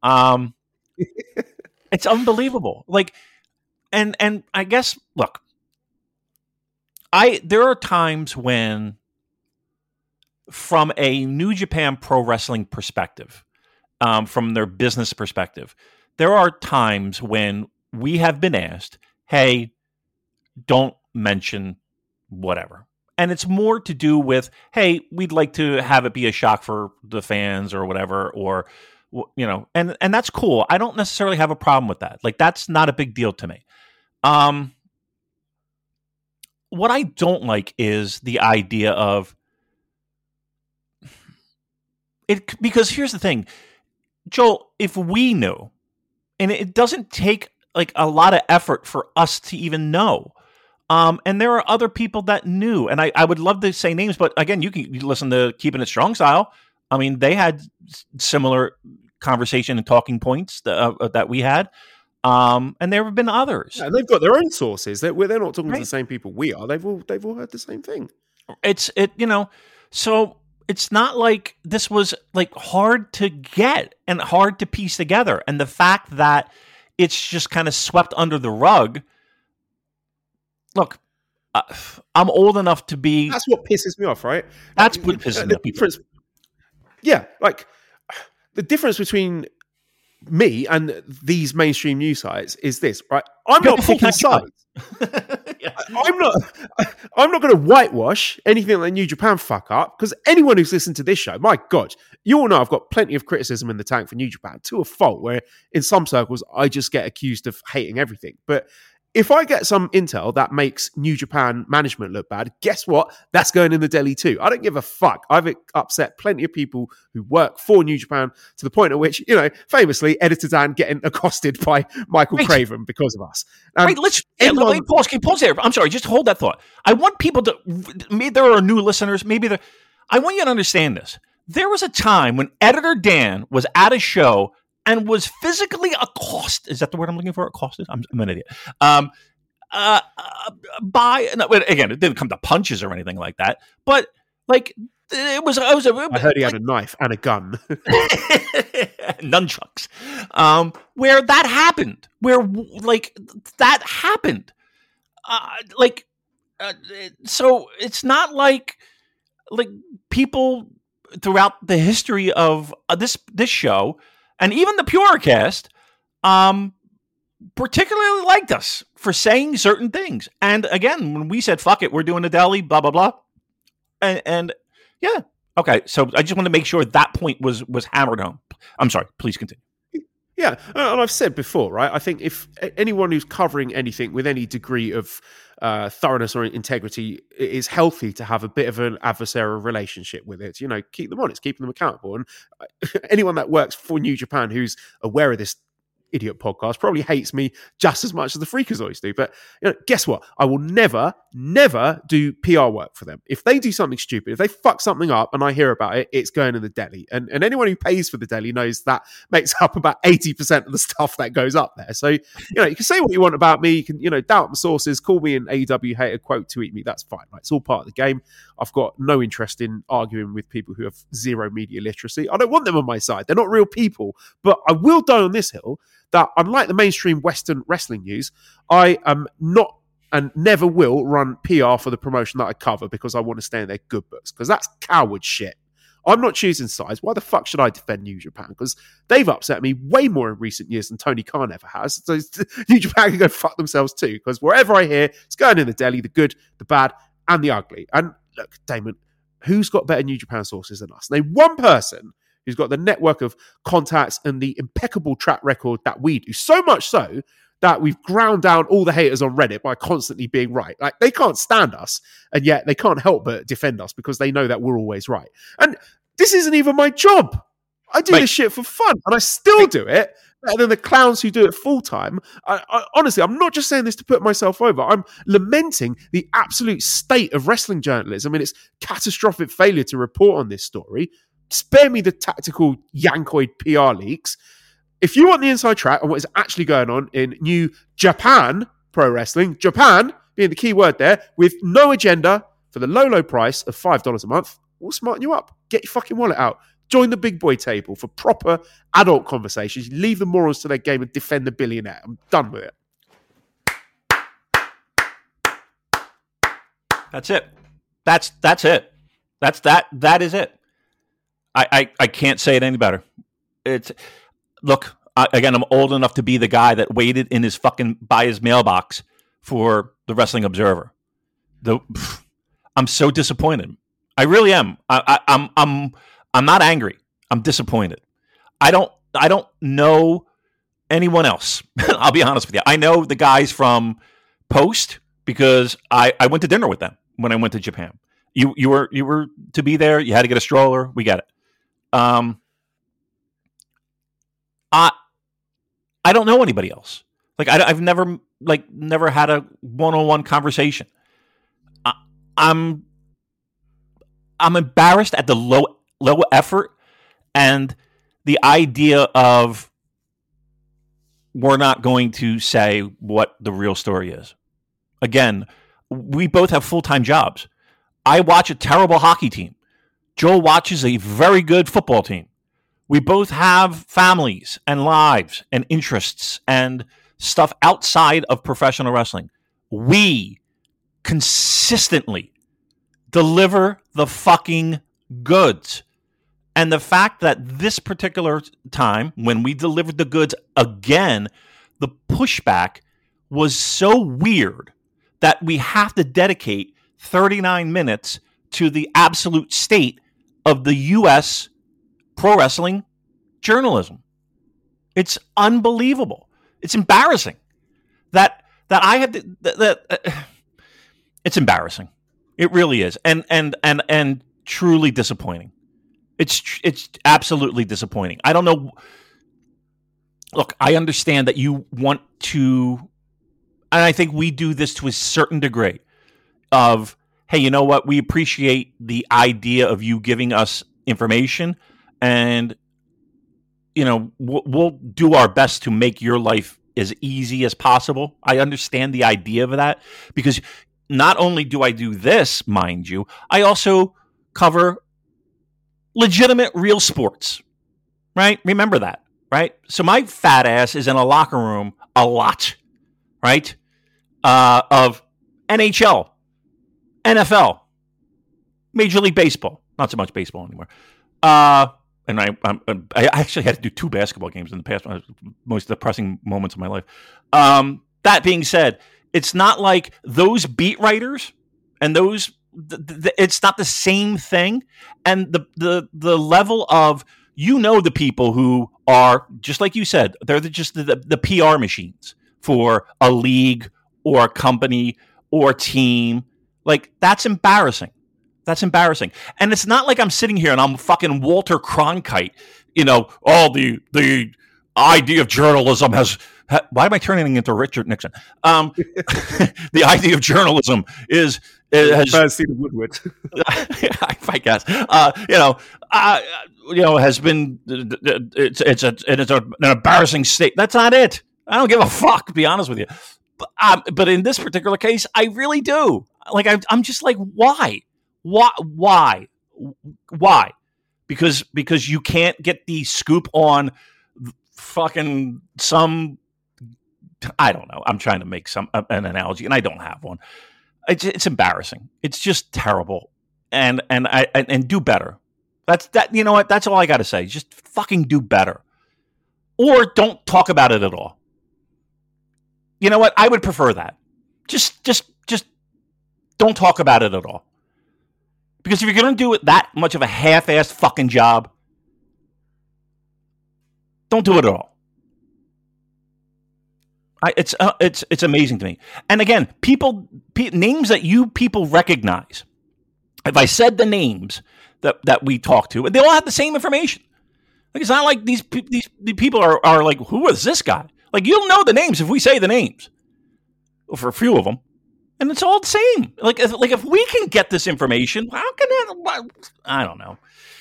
It's unbelievable. Like, and I guess, look, there are times when, from a New Japan Pro Wrestling perspective, from their business perspective, there are times when we have been asked, hey, don't mention whatever. And it's more to do with, hey, we'd like to have it be a shock for the fans or whatever, or, and that's cool. I don't necessarily have a problem with that. Like, that's not a big deal to me. What I don't like is the idea of it, because here's the thing, Joel, if we knew, and it doesn't take like a lot of effort for us to even know. And there are other people that knew, and I would love to say names, but again, you listen to Keeping It Strong Style. I mean, they had similar conversation and talking points that we had. And there have been others. Yeah, and they've got their own sources. They're not talking to the same people we are. They've all heard the same thing. So it's not like this was like hard to get and hard to piece together. And the fact that it's just kind of swept under the rug. Look, I'm old enough to be. That's what pisses me off, right? That's what pisses me off. Yeah, like the difference between me and these mainstream news sites is this, right? I'm not picking sides. Yeah. I'm not going to whitewash anything that New Japan fuck up, because anyone who's listened to this show, my God, you all know I've got plenty of criticism in the tank for New Japan, to a fault, where in some circles I just get accused of hating everything. But if I get some intel that makes New Japan management look bad, guess what? That's going in the deli too. I don't give a fuck. I've upset plenty of people who work for New Japan to the point at which, famously, Editor Dan getting accosted by Michael Craven because of us. Let me pause there. I'm sorry, just hold that thought. I want people to, maybe there are new listeners, I want you to understand this. There was a time when Editor Dan was at a show and was physically accosted. Is that the word I'm looking for? Accosted? I'm an idiot. Again, it didn't come to punches or anything like that, but like I heard he had a knife and a gun, nunchucks. Where that happened, so it's not like people throughout the history of this show. And even the Purocast particularly liked us for saying certain things. And again, when we said, fuck it, we're doing a deli, blah, blah, blah. And yeah. Okay, so I just want to make sure that point was hammered home. I'm sorry, please continue. Yeah, and I've said before, right? I think if anyone who's covering anything with any degree of thoroughness or integrity is healthy to have a bit of an adversarial relationship with it, keep them honest, keep them accountable. And anyone that works for New Japan who's aware of this idiot podcast probably hates me just as much as the Freakazoids do. But guess what? I will never do PR work for them. If they do something stupid, if they fuck something up and I hear about it, it's going in the deli. And anyone who pays for the deli knows that makes up about 80% of the stuff that goes up there. So, you can say what you want about me. You can, doubt my sources, call me an AEW hater, quote, tweet me. That's fine. Right? It's all part of the game. I've got no interest in arguing with people who have zero media literacy. I don't want them on my side. They're not real people. But I will die on this hill that, unlike the mainstream Western wrestling news, I am not and never will run PR for the promotion that I cover because I want to stay in their good books, because that's coward shit. I'm not choosing sides. Why the fuck should I defend New Japan? Because they've upset me way more in recent years than Tony Khan ever has. So New Japan can go fuck themselves too, because wherever I hear, it's going in the deli, the good, the bad, and the ugly. And look, Damon, who's got better New Japan sources than us? Name one person who's got the network of contacts and the impeccable track record that we do. So much so that we've ground down all the haters on Reddit by constantly being right. Like, they can't stand us, and yet they can't help but defend us because they know that we're always right. And this isn't even my job. I do this shit for fun, and I still do it better than the clowns who do it full time. Honestly, I'm not just saying this to put myself over. I'm lamenting the absolute state of wrestling journalism and its catastrophic failure to report on this story. Spare me the tactical Yankoid PR leaks. If you want the inside track on what is actually going on in New Japan Pro Wrestling, Japan being the key word there, with no agenda for the low price of $5 a month, we'll smarten you up. Get your fucking wallet out. Join the big boy table for proper adult conversations. Leave the morals to their game and defend the billionaire. I'm done with it. That's it. That's it. That is it. I can't say it any better. Again, I'm old enough to be the guy that waited by his mailbox for the Wrestling Observer. I'm so disappointed. I really am. I'm not angry. I'm disappointed. I don't know anyone else. I'll be honest with you. I know the guys from Post because I went to dinner with them when I went to Japan. You were to be there. You had to get a stroller. We get it. I don't know anybody else. Like I've never had a one-on-one conversation. I'm embarrassed at the low effort and the idea of we're not going to say what the real story is. Again, we both have full-time jobs. I watch a terrible hockey team. Joel watches a very good football team. We both have families and lives and interests and stuff outside of professional wrestling. We consistently deliver the fucking goods. And the fact that this particular time, when we delivered the goods again, the pushback was so weird that we have to dedicate 39 minutes to the absolute state of the U.S. pro wrestling journalism. It's unbelievable. It's embarrassing that I had to, it's embarrassing. It really is, and truly disappointing. It's absolutely disappointing. I don't know. Look, I understand that you want to, and I think we do this to a certain degree of, hey, you know what? We appreciate the idea of you giving us information, and we'll do our best to make your life as easy as possible. I understand the idea of that because not only do I do this, mind you, I also cover legitimate real sports, right? Remember that, right? So my fat ass is in a locker room a lot, right? Of NHL, NFL, Major League Baseball, not so much baseball anymore. And I actually had to do 2 basketball games in the past, most depressing moments of my life. That being said, it's not like those beat writers and those, it's not the same thing. And the level of, the people who are, just like you said, they're just the PR machines for a league or a company or a team. Like, that's embarrassing. That's embarrassing. And it's not like I'm sitting here and I'm fucking Walter Cronkite, the idea of journalism why am I turning into Richard Nixon? The idea of journalism has Stephen Woodward. I guess, has been, it's an embarrassing state. That's not it. I don't give a fuck, to be honest with you. But in this particular case, I really do. Like, I'm just like, why? Why? Because you can't get the scoop on fucking some. I don't know. I'm trying to make an analogy, and I don't have one. It's embarrassing. It's just terrible, and do better. That's that. You know what? That's all I got to say. Just fucking do better, or don't talk about it at all. You know what? I would prefer that. Just don't talk about it at all. Because if you're going to do it that much of a half-assed fucking job, don't do it at all. It's amazing to me. And again, names that you people recognize. If I said the names that we talk to, they all have the same information. Like, it's not like these people are like, who is this guy? Like, you'll know the names if we say the names, well, for a few of them. And it's all the same. Like if we can get this information, how can that? I don't know.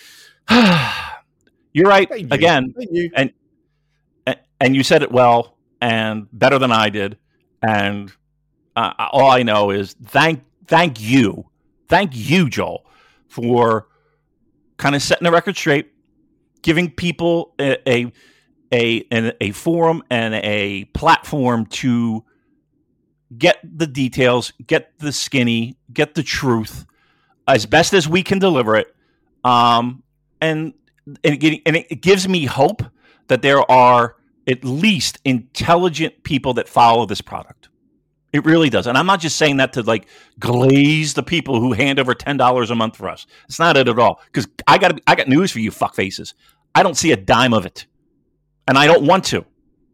You're right. Again, and you said it well and better than I did. And all I know is thank you, Joel, for kind of setting the record straight, giving people a forum and a platform to get the details, get the skinny, get the truth as best as we can deliver it. And it gives me hope that there are at least intelligent people that follow this product. It really does. And I'm not just saying that to like glaze the people who hand over $10 a month for us. It's not it at all. Because I got news for you, fuck faces. I don't see a dime of it, and I don't want to.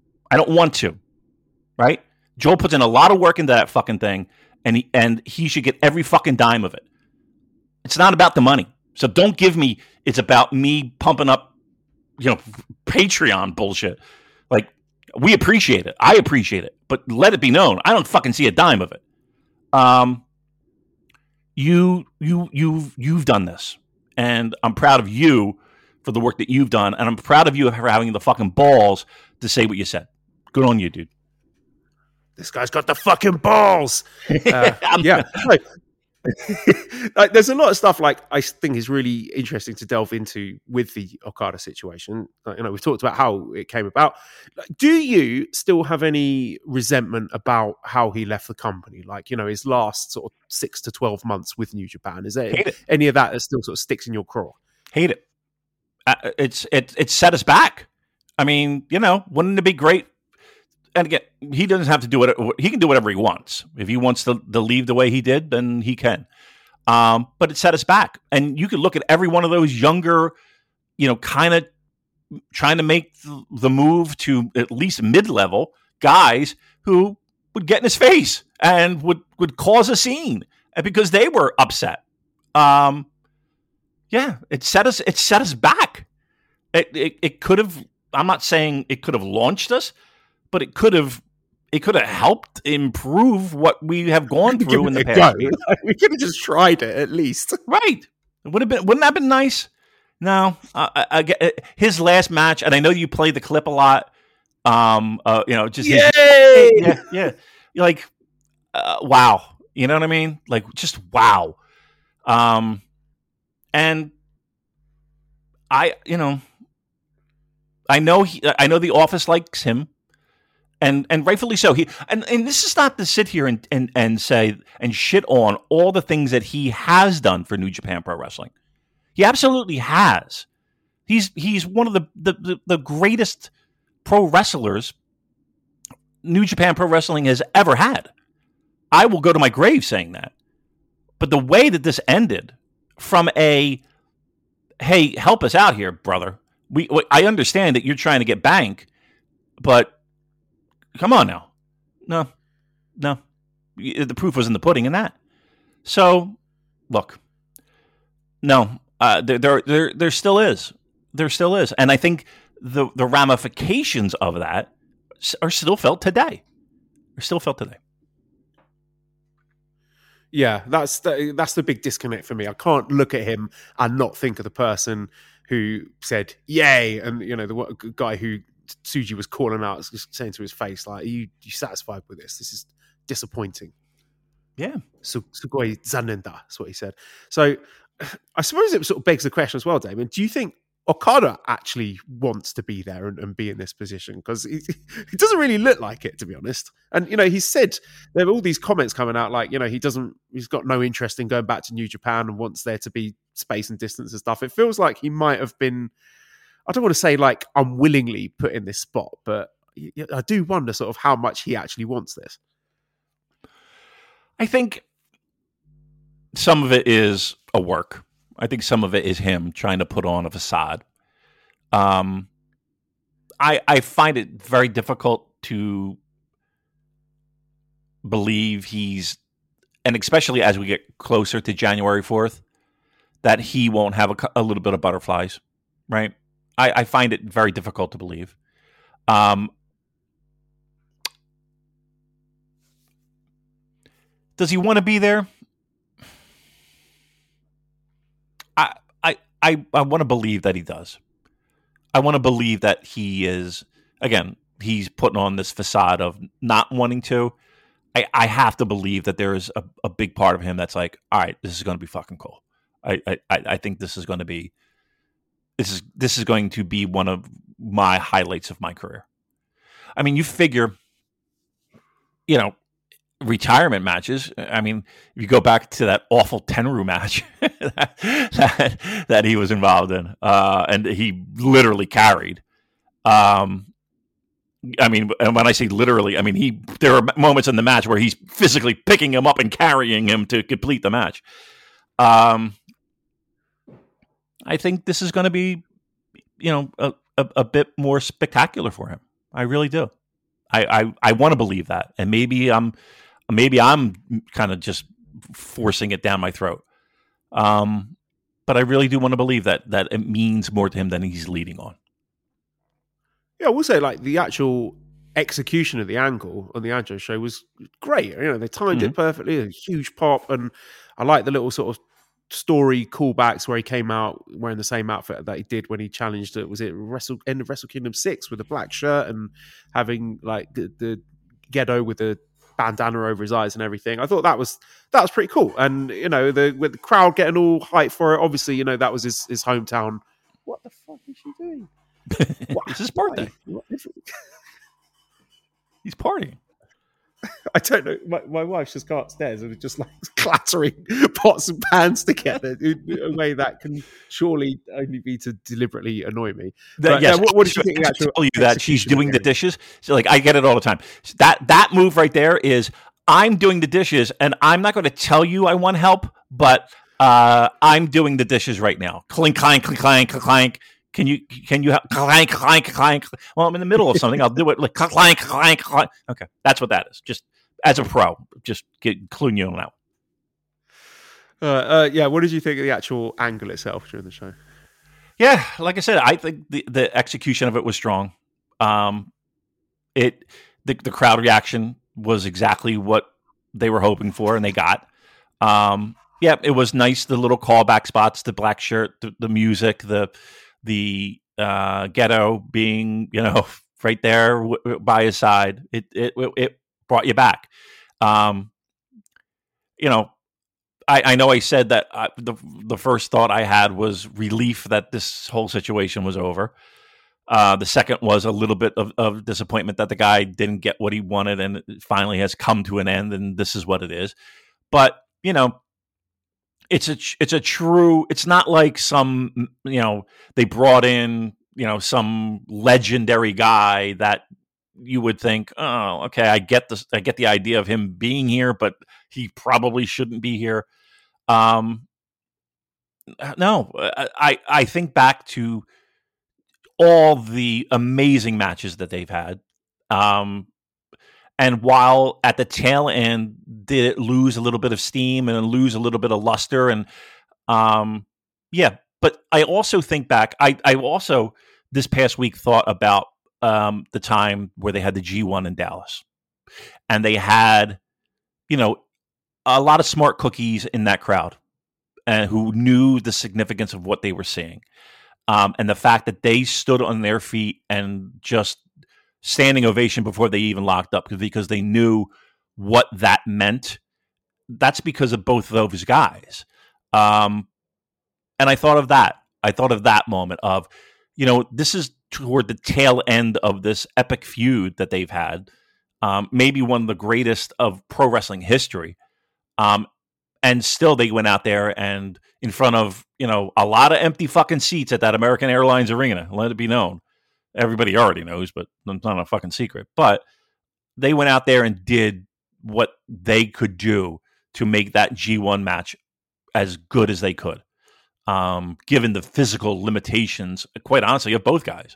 Right? Joel puts in a lot of work into that fucking thing, and he should get every fucking dime of it. It's not about the money. So don't give me. It's about me pumping up, Patreon bullshit. Like, we appreciate it. I appreciate it. But let it be known, I don't fucking see a dime of it. You've done this, and I'm proud of you for the work that you've done, and I'm proud of you for having the fucking balls to say what you said. Good on you, dude. This guy's got the fucking balls. Yeah. Like, there's a lot of stuff like I think is really interesting to delve into with the Okada situation. We've talked about how it came about. Do you still have any resentment about how he left the company? Like, his last sort of 6 to 12 months with New Japan. Is there any of that still sort of sticks in your craw? Hate it. It's set us back. I mean, wouldn't it be great? And again, he doesn't have to do it. He can do whatever he wants. If he wants to leave the way he did, then he can. But it set us back. And you could look at every one of those younger, kind of trying to make the move to at least mid-level guys who would get in his face and would cause a scene because they were upset. It set us back. It could have. I'm not saying it could have launched us, but it could have helped improve what we have gone through in the past. We could have just tried it at least. Right. Wouldn't that have been nice? No. I get his last match, and I know you played the clip a lot. Just yay! Yeah. Like, wow. You know what I mean? Like, just wow. And I know the office likes him. And rightfully so. And this is not to sit here and say and shit on all the things that he has done for New Japan Pro Wrestling. He absolutely has. He's one of the greatest pro wrestlers New Japan Pro Wrestling has ever had. I will go to my grave saying that. But the way that this ended, from hey, help us out here, brother. I understand that you're trying to get bank, but come on now. No. The proof was in the pudding in that. So, look. No, there still is. There still is. And I think the ramifications of that are still felt today. Yeah, that's the big disconnect for me. I can't look at him and not think of the person who said "yay" and the guy who Tsuji was calling out, saying to his face, like, "Are you satisfied with this? This is disappointing." Yeah, Sugoi Zanenda, that's what he said. So, I suppose it sort of begs the question as well, Damon. Do you think Okada actually wants to be there and be in this position? Because it doesn't really look like it, to be honest. And he said there are all these comments coming out, like he's got no interest in going back to New Japan and wants there to be space and distance and stuff. It feels like he might have been, I don't want to say like unwillingly put in this spot, but I do wonder sort of how much he actually wants this. I think some of it is a work. I think some of it is him trying to put on a facade. I find it very difficult to believe and especially as we get closer to January 4th, that he won't have a little bit of butterflies, right? I find it very difficult to believe. Does he want to be there? I want to believe that he does. I want to believe that he is, again, he's putting on this facade of not wanting to. I have to believe that there is a big part of him that's like, all right, this is going to be fucking cool. I think this is going to be one of my highlights of my career. I mean, you figure, retirement matches. I mean, if you go back to that awful Tenryu match that he was involved in, and he literally carried, I mean, and when I say literally, I mean there are moments in the match where he's physically picking him up and carrying him to complete the match. I think this is going to be, a bit more spectacular for him. I really do. I want to believe that, and maybe I'm kind of just forcing it down my throat. But I really do want to believe that it means more to him than he's leading on. Yeah, I will say, like, the actual execution of the angle on the Andro show was great. They timed it perfectly, a huge pop, and I like the little sort of story callbacks where he came out wearing the same outfit that he did when he challenged it. Was it end of Wrestle Kingdom 6 with a black shirt and having like the Gedo with the bandana over his eyes and everything? I thought that was pretty cool. And with the crowd getting all hyped for it, obviously that was his hometown. What the fuck is she doing? It's his birthday. He's partying. I don't know. My wife's just got upstairs and just like clattering pots and pans together in a way that can surely only be to deliberately annoy me. Yes, what did you think? I tell you that she's doing the dishes. So, like, I get it all the time. That move right there is, I'm doing the dishes, and I'm not going to tell you I want help, but I'm doing the dishes right now. Clink, clank, clink, clank, clink, clank. Can you clank, clank, clank? Well, I'm in the middle of something. I'll do it like clank, clank, clank. Okay, that's what that is. Just as a pro, just cluing you on that. Yeah, what did you think of the actual angle itself during the show? Yeah, like I said, I think the execution of it was strong. The crowd reaction was exactly what they were hoping for, and they got. Yeah, it was nice. The little callback spots, the black shirt, the music, the Gedo being, right there by his side. It brought you back. I know I said that the first thought I had was relief that this whole situation was over. The second was a little bit of disappointment that the guy didn't get what he wanted and it finally has come to an end, and this is what it is. But, it's a true, it's not like some, they brought in, some legendary guy that you would think, oh, okay, I get this. I get the idea of him being here, but he probably shouldn't be here. No, I think back to all the amazing matches that they've had. And while at the tail end, did it lose a little bit of steam and lose a little bit of luster? And but I also think back, I also this past week thought about the time where they had the G1 in Dallas. And they had, a lot of smart cookies in that crowd and who knew the significance of what they were seeing. And the fact that they stood on their feet and just standing ovation before they even locked up because they knew what that meant. That's because of both of those guys. And I thought of that. I thought of that moment of, this is toward the tail end of this epic feud that they've had. Maybe one of the greatest of pro wrestling history. And still they went out there and in front of, a lot of empty fucking seats at that American Airlines arena. Let it be known. Everybody already knows, but it's not a fucking secret. But they went out there and did what they could do to make that G1 match as good as they could, given the physical limitations, quite honestly, of both guys.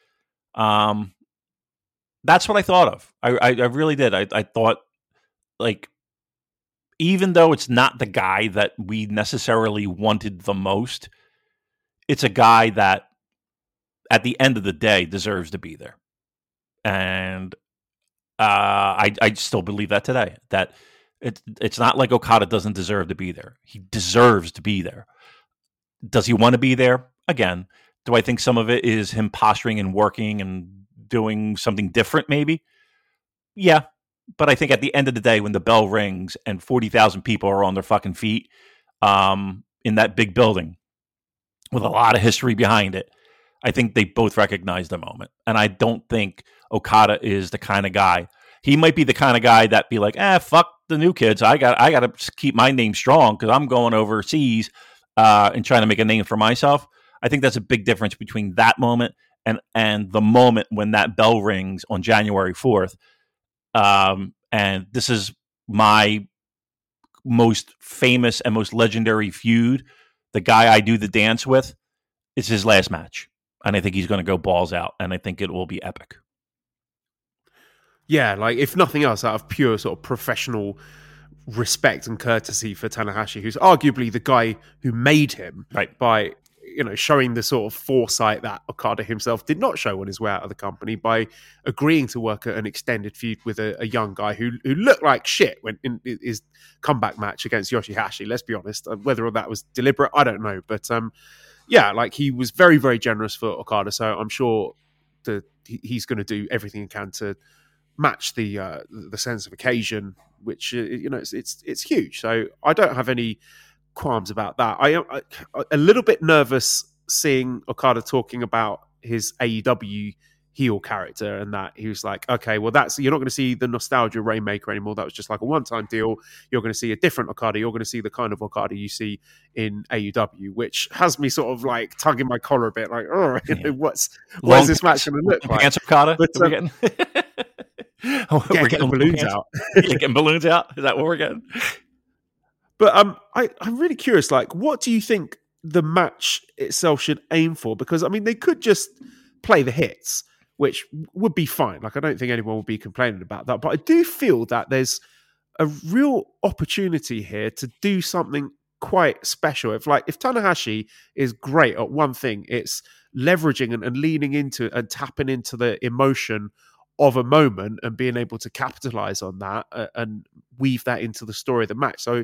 That's what I thought of. I really did. I thought, like, even though it's not the guy that we necessarily wanted the most, it's a guy that at the end of the day deserves to be there. And I still believe that today, that it's not like Okada doesn't deserve to be there. He deserves to be there. Does he want to be there? Again, do I think some of it is him posturing and working and doing something different maybe? Yeah. But I think at the end of the day, when the bell rings and 40,000 people are on their fucking feet in that big building with a lot of history behind it, I think they both recognize the moment. And I don't think Okada is the kind of guy. He might be the kind of guy that be like, fuck the new kids. I got to keep my name strong because I'm going overseas and trying to make a name for myself. I think that's a big difference between that moment and the moment when that bell rings on January 4th. And this is my most famous and most legendary feud. The guy I do the dance with, it's his last match. And I think he's going to go balls out, and I think it will be epic. Yeah, like if nothing else, out of pure sort of professional respect and courtesy for Tanahashi, who's arguably the guy who made him, Right. by showing the sort of foresight that Okada himself did not show on his way out of the company by agreeing to work an extended feud with a young guy who looked like shit when in his comeback match against Yoshihashi. Let's be honest, whether that was deliberate, I don't know, but yeah, like he was very, very generous for Okada, so I'm sure that he's going to do everything he can to match the sense of occasion, which it's huge. So I don't have any qualms about that. I am a little bit nervous seeing Okada talking about his AEW heel character, and that he was like, okay, well, you're not going to see the nostalgia Rainmaker anymore. That was just like a one-time deal. You're going to see a different Okada. You're going to see the kind of Okada you see in AEW, which has me sort of like tugging my collar a bit, like, oh, what is this match going to look like? Pants Okada? But, we're getting we're getting balloons out. Getting balloons out? Is that what we're getting? But I'm really curious, like, what do you think the match itself should aim for? Because, I mean, they could just play the hits, which would be fine. Like, I don't think anyone will be complaining about that. But I do feel that there's a real opportunity here to do something quite special. If Tanahashi is great at one thing, it's leveraging and leaning into and tapping into the emotion of a moment and being able to capitalize on that and weave that into the story of the match. So,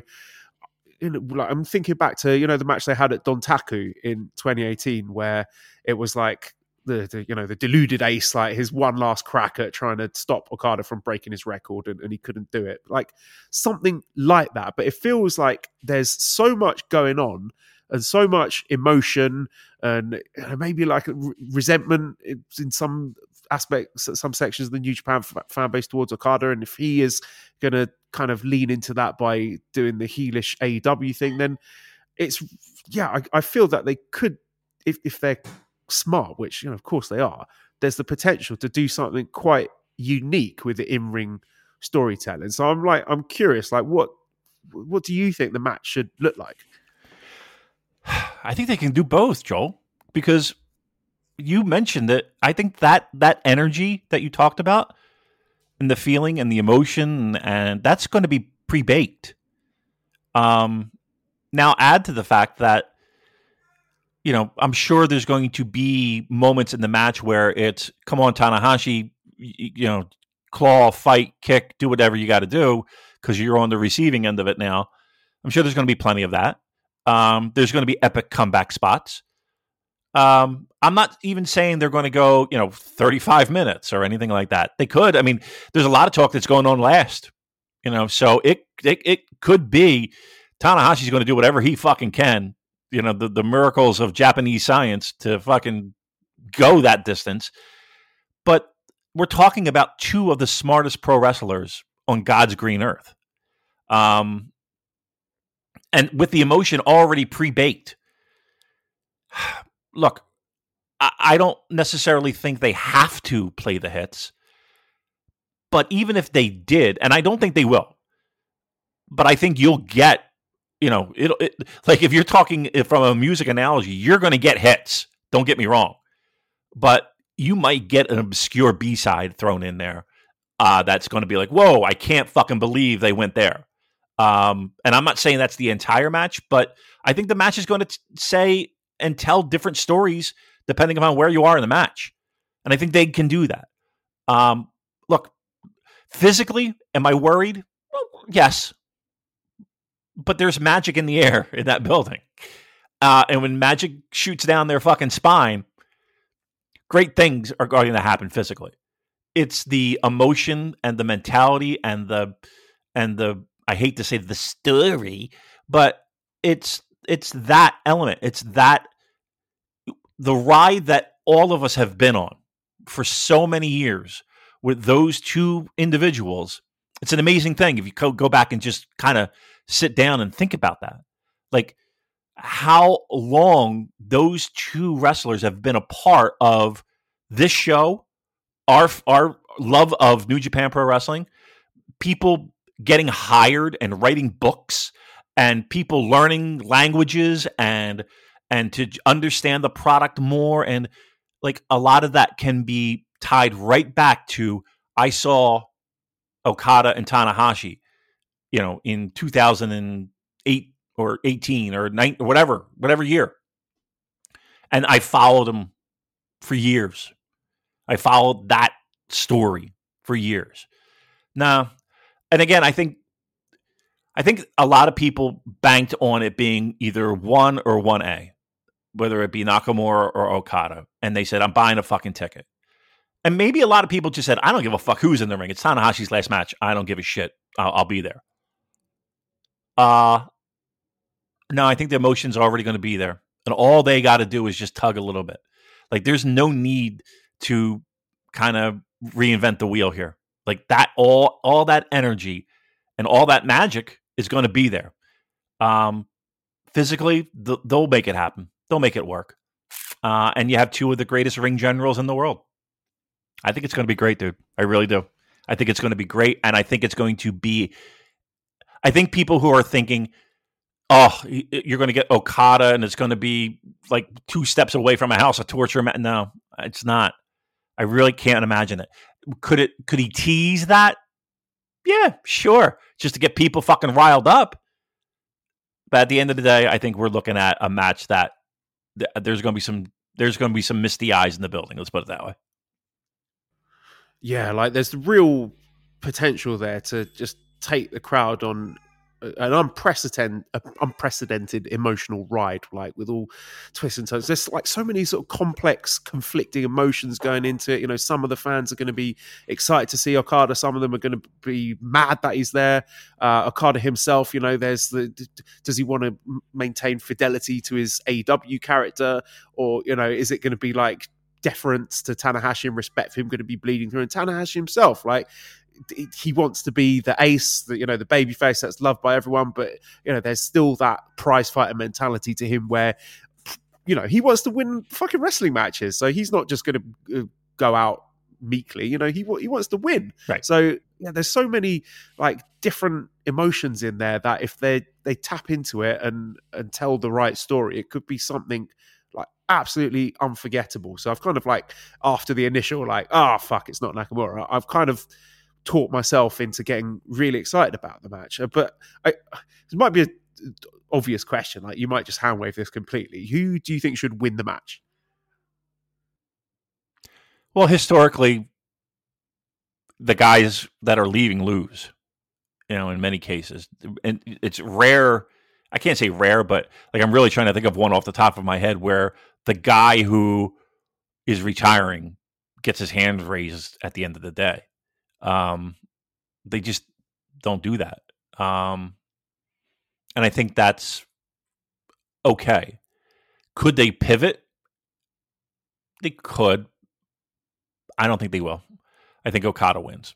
I'm thinking back to the match they had at Dontaku in 2018, where it was like the deluded ace, like his one last crack at trying to stop Okada from breaking his record, and he couldn't do it. Like something like that. But it feels like there's so much going on and so much emotion and maybe like resentment in some aspects, some sections of the New Japan fan base towards Okada. And if he is going to kind of lean into that by doing the heelish AEW thing, then I feel that they could, if they're smart, which of course they are, there's the potential to do something quite unique with the in-ring storytelling. So I'm curious, like what do you think the match should look like? I think they can do both, Joel, because you mentioned that. I think that energy that you talked about and the feeling and the emotion, and that's going to be pre-baked. Now add to the fact that, I'm sure there's going to be moments in the match where it's, come on, Tanahashi, claw, fight, kick, do whatever you got to do because you're on the receiving end of it now. I'm sure there's going to be plenty of that. There's going to be epic comeback spots. I'm not even saying they're going to go, 35 minutes or anything like that. They could. I mean, there's a lot of talk that's going on last, so it could be Tanahashi's going to do whatever he fucking can, the miracles of Japanese science to fucking go that distance. But we're talking about two of the smartest pro wrestlers on God's green earth. And with the emotion already pre-baked. Look, I don't necessarily think they have to play the hits. But even if they did, and I don't think they will, but I think you'll get, like if you're talking from a music analogy, you're going to get hits. Don't get me wrong. But you might get an obscure B-side thrown in there that's going to be like, whoa, I can't fucking believe they went there. And I'm not saying that's the entire match, but I think the match is going to say and tell different stories depending upon where you are in the match. And I think they can do that. Look, physically, am I worried? Well, yes. But there's magic in the air in that building. And when magic shoots down their fucking spine, great things are going to happen physically. It's the emotion and the mentality and the I hate to say the story, but it's that element. It's that the ride that all of us have been on for so many years with those two individuals. It's an amazing thing if you go back and just kind of sit down and think about that. Like how long those two wrestlers have been a part of this show, our love of New Japan Pro Wrestling, people getting hired and writing books, and people learning languages and to understand the product more, and like a lot of that can be tied right back to I saw Okada and Tanahashi, in 2008 or 18 or 9 or whatever year, and I followed them for years. I followed that story for years. Now, and again, I think a lot of people banked on it being either 1 or 1A, whether it be Nakamura or Okada, and they said, I'm buying a fucking ticket. And maybe a lot of people just said, I don't give a fuck who's in the ring. It's Tanahashi's last match. I don't give a shit. I'll be there. No, I think the emotion's already going to be there. And all they got to do is just tug a little bit. Like, there's no need to kind of reinvent the wheel here. Like that, all that energy and all that magic is going to be there. Physically, they'll make it happen. They'll make it work. And you have two of the greatest ring generals in the world. I think it's going to be great, dude. I really do. I think it's going to be great. And I think it's going to be, I think people who are thinking, oh, you're going to get Okada and it's going to be like 2 steps away from a house of torture. No, it's not. I really can't imagine it. Could he tease that? Yeah, sure. Just to get people fucking riled up. But at the end of the day, I think we're looking at a match that there's going to be some misty eyes in the building. Let's put it that way. Yeah, like there's the real potential there to just take the crowd on an unprecedented emotional ride, like with all twists and turns. There's like so many sort of complex, conflicting emotions going into it. You know, some of the fans are going to be excited to see Okada. Some of them are going to be mad that he's there. Okada himself, you know, does he want to maintain fidelity to his AEW character, or you know, is it going to be like deference to Tanahashi and respect for him going to be bleeding through? And Tanahashi himself, like, he wants to be the ace, the baby face that's loved by everyone, but there's still that prize fighter mentality to him where he wants to win fucking wrestling matches. So he's not just going to go out meekly. He wants to win. Right. So there's so many like different emotions in there that if they tap into it and tell the right story, it could be something like absolutely unforgettable. So I've kind of like, after the initial like, oh fuck, it's not Nakamura, I've kind of taught myself into getting really excited about the match. But it might be an obvious question. Like, you might just hand wave this completely. Who do you think should win the match? Well, historically, the guys that are leaving lose, in many cases. And it's rare. I can't say rare, but like, I'm really trying to think of one off the top of my head where the guy who is retiring gets his hand raised at the end of the day. They just don't do that. And I think that's okay. Could they pivot? They could. I don't think they will. I think Okada wins.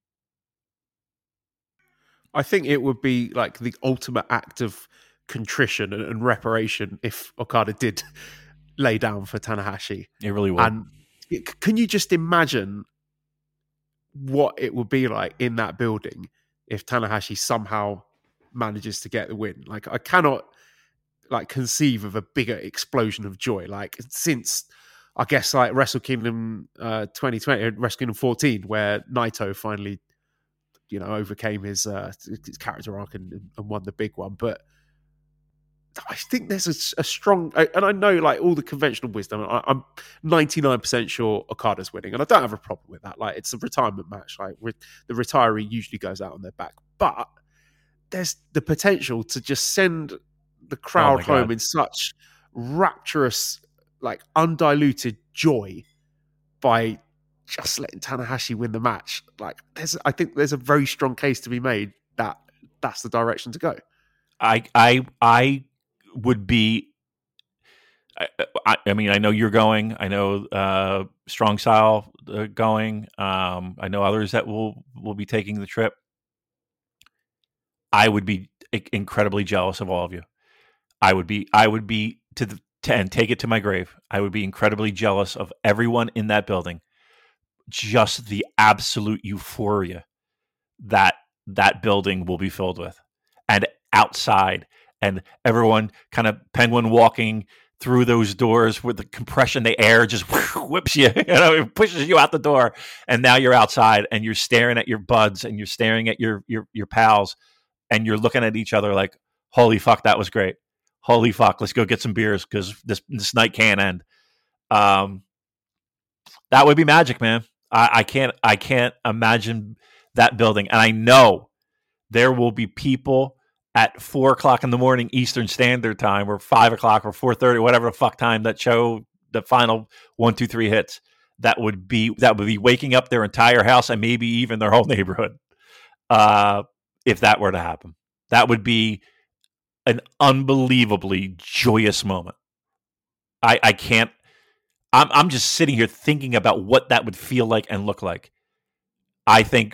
I think it would be like the ultimate act of contrition and reparation if Okada did lay down for Tanahashi. It really would. And can you just imagine what it would be like in that building if Tanahashi somehow manages to get the win? Like, I cannot like conceive of a bigger explosion of joy. Like, since I guess like Wrestle Kingdom 2020, Wrestle Kingdom 14, where Naito finally, overcame his character arc and won the big one. But I think there's a strong, and I know like all the conventional wisdom, I'm 99% sure Okada's winning, and I don't have a problem with that. Like, it's a retirement match. Like, the retiree usually goes out on their back, but there's the potential to just send the crowd home in such rapturous, like undiluted joy by just letting Tanahashi win the match. Like, I think there's a very strong case to be made that that's the direction to go. I would be. I mean, I know you're going. I know Strong Style going. I know others that will be taking the trip. I would be incredibly jealous of all of you. I would be to and take it to my grave, I would be incredibly jealous of everyone in that building. Just the absolute euphoria that building will be filled with, and outside, and everyone kind of penguin walking through those doors with the compression, the air just whips you, it pushes you out the door, and now you're outside and you're staring at your buds and you're staring at your pals, and you're looking at each other like, holy fuck, that was great. Holy fuck, let's go get some beers because this night can't end. That would be magic, man. I can't imagine that building. And I know there will be people at 4:00 in the morning Eastern Standard Time, or 5 o'clock, or 4:30, whatever the fuck time that show the final 1, 2, 3 hits, that would be waking up their entire house and maybe even their whole neighborhood. If that were to happen, that would be an unbelievably joyous moment. I can't. I'm just sitting here thinking about what that would feel like and look like. I think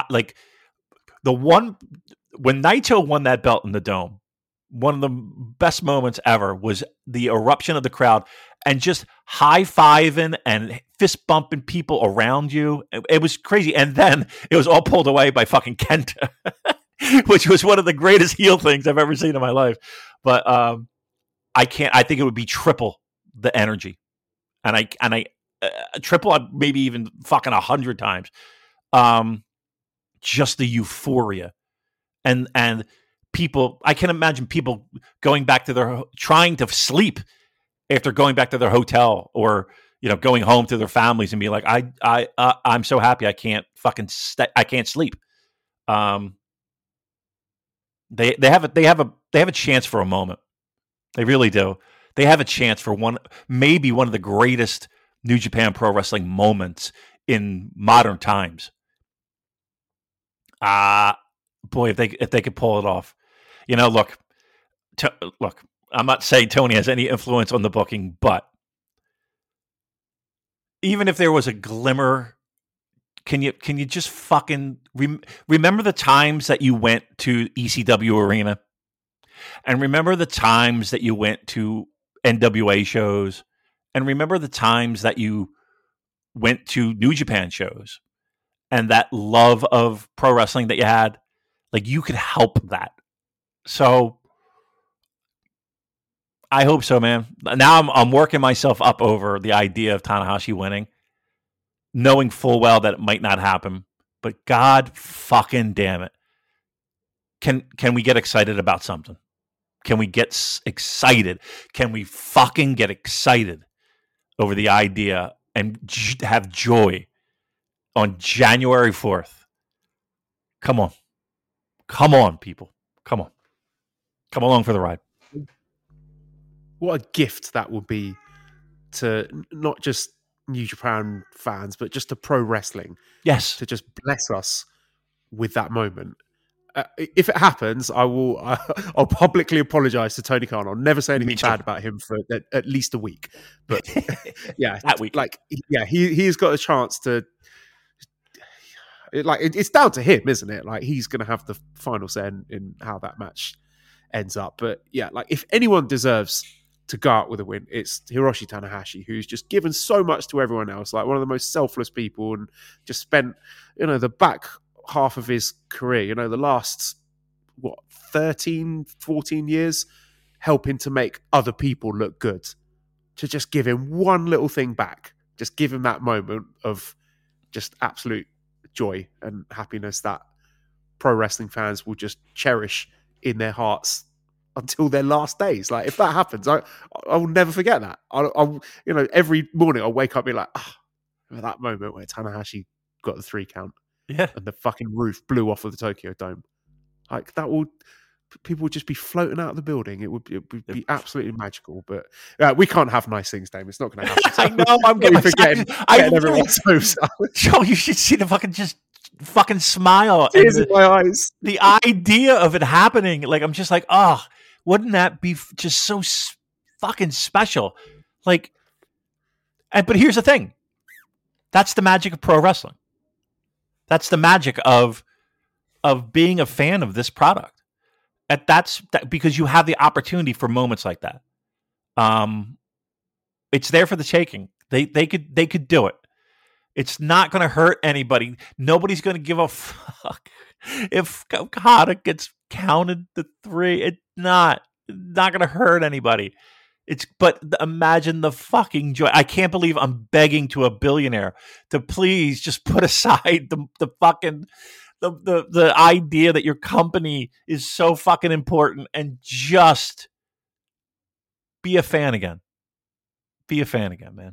when Naito won that belt in the Dome, one of the best moments ever was the eruption of the crowd and just high-fiving and fist-bumping people around you. It was crazy. And then it was all pulled away by fucking Kenta, which was one of the greatest heel things I've ever seen in my life. But I think it would be triple the energy. And I triple, maybe even fucking 100 times. Just the euphoria. And people, I can imagine people going back to trying to sleep after going back to their hotel, or going home to their families and be like, I'm so happy I can't fucking I can't sleep. They have a chance for a moment. They really do. They have a chance for maybe one of the greatest New Japan Pro Wrestling moments in modern times. Boy, if they could pull it off. Look, I'm not saying Tony has any influence on the booking, but even if there was a glimmer, can you just fucking remember the times that you went to ECW Arena, and remember the times that you went to NWA shows, and remember the times that you went to New Japan shows, and that love of pro wrestling that you had? Like, you could help that. So I hope so, man. Now I'm working myself up over the idea of Tanahashi winning, knowing full well that it might not happen. But God fucking damn it. Can we get excited about something? Can we get excited? Can we fucking get excited over the idea and have joy on January 4th? Come on. Come on, people. Come on. Come along for the ride. What a gift that would be to not just New Japan fans, but just to pro wrestling. Yes. To just bless us with that moment. If it happens, I'll publicly apologize to Tony Khan. I'll never say anything bad about him for at least a week. But yeah, that week. He's got a chance to. It's down to him, isn't it? Like, he's going to have the final say in how that match ends up. But yeah, if anyone deserves to go out with a win, it's Hiroshi Tanahashi, who's just given so much to everyone else. Like, one of the most selfless people, and just spent, the back half of his career, the last 13, 14 years, helping to make other people look good. To just give him one little thing back, just give him that moment of just absolute joy and happiness that pro wrestling fans will just cherish in their hearts until their last days. Like, if that happens, I will never forget that. I'll every morning I'll wake up and be like, remember that moment where Tanahashi got the 3 count, and the fucking roof blew off of the Tokyo Dome. Like, people would just be floating out of the building. It would be absolutely magical. But we can't have nice things, Dame. It's not going to happen. I know. I'm getting forgetting everyone's hopes. Joe, you should see the fucking smile. Tears in my eyes. The idea of it happening. Like, I'm just like, wouldn't that be just so fucking special? Like, but here's the thing. That's the magic of pro wrestling. That's the magic of being a fan of this product. That's because you have the opportunity for moments like that. It's there for the taking. They could do it. It's not going to hurt anybody. Nobody's going to give a fuck if Okada gets counted to 3. It's not going to hurt anybody. But imagine the fucking joy. I can't believe I'm begging to a billionaire to please just put aside the fucking the idea that your company is so fucking important and just be a fan again. Be a fan again, man.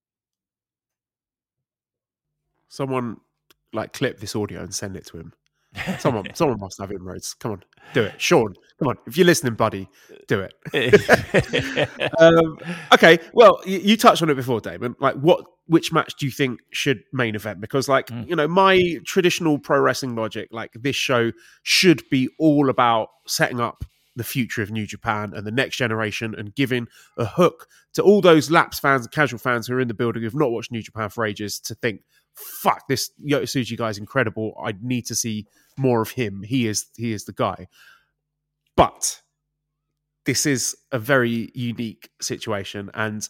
Someone clip this audio and send it to him. Someone must have inroads. Come on, do it, Sean. Come on, if you're listening, buddy, do it. Okay, well, you touched on it before, Damon. Which match do you think should main event? Because, my traditional pro wrestling logic, this show should be all about setting up the future of New Japan and the next generation, and giving a hook to all those lapsed fans and casual fans who are in the building who've not watched New Japan for ages to think, fuck, this Yota Tsuji guy is incredible. I need to see more of him. He is the guy. But this is a very unique situation, and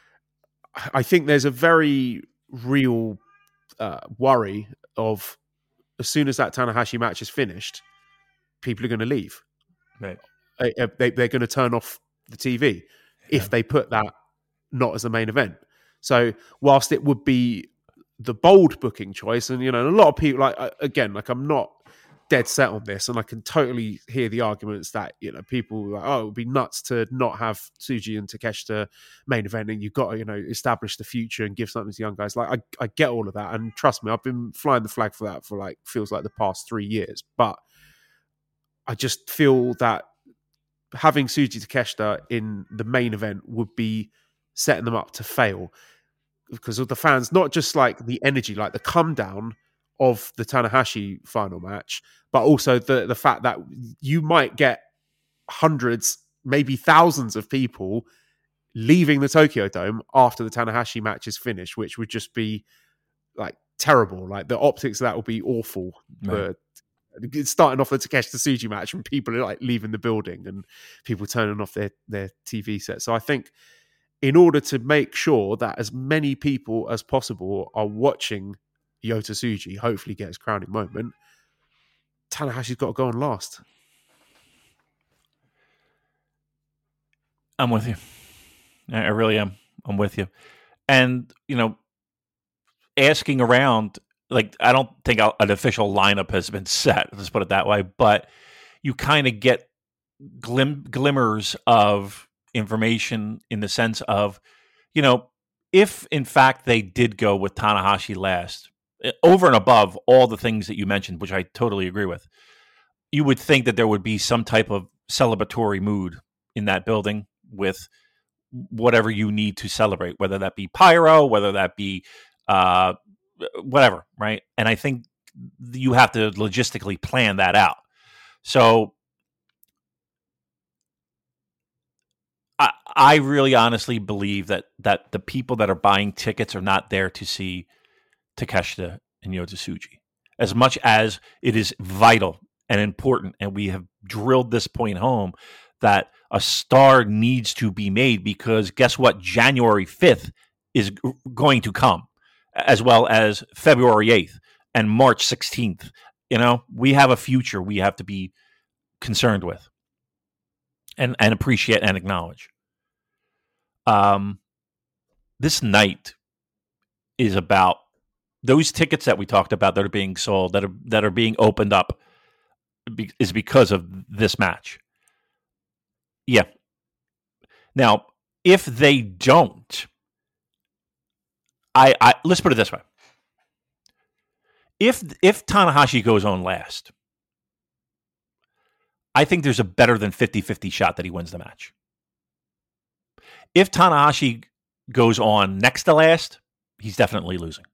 I think there's a very real worry of, as soon as that Tanahashi match is finished, people are going to leave. Right. They're going to turn off the TV if they put that not as a main event. So whilst it would be the bold booking choice, and a lot of people, I'm not dead set on this, and I can totally hear the arguments that people it would be nuts to not have Tsuji and Takeshita main eventing. You've got to establish the future and give something to young guys. I get all of that, and trust me, I've been flying the flag for that for feels like the past 3 years. But I just feel that having Tsuji Takeshita in the main event would be setting them up to fail, because of the fans, not just the energy, the come down of the Tanahashi final match, but also the fact that you might get hundreds, maybe thousands of people leaving the Tokyo Dome after the Tanahashi match is finished, which would just be terrible. The optics of that will be awful. Right. Starting off the Takeshita Tsuji match and people are leaving the building and people turning off their TV set. So I think, in order to make sure that as many people as possible are watching Yota Tsuji hopefully get his crowning moment, Tanahashi's got to go on last. I'm with you. I really am. I'm with you. And, asking around, I don't think an official lineup has been set, let's put it that way, but you kind of get glimmers of information in the sense of, if in fact they did go with Tanahashi last, over and above all the things that you mentioned, which I totally agree with, you would think that there would be some type of celebratory mood in that building with whatever you need to celebrate, whether that be pyro, whether that be whatever, right? And I think you have to logistically plan that out. So I really honestly believe that the people that are buying tickets are not there to see Takeshita and Yota Tsuji, as much as it is vital and important, and we have drilled this point home, that a star needs to be made, because guess what? January 5th is going to come, as well as February 8th and March 16th. We have a future we have to be concerned with and appreciate and acknowledge. This night is about those tickets that we talked about that are being sold, that are being opened up, is because of this match. Yeah. Now, if they don't, I let's put it this way. If Tanahashi goes on last, I think there's a better than 50-50 shot that he wins the match. If Tanahashi goes on next to last, he's definitely losing.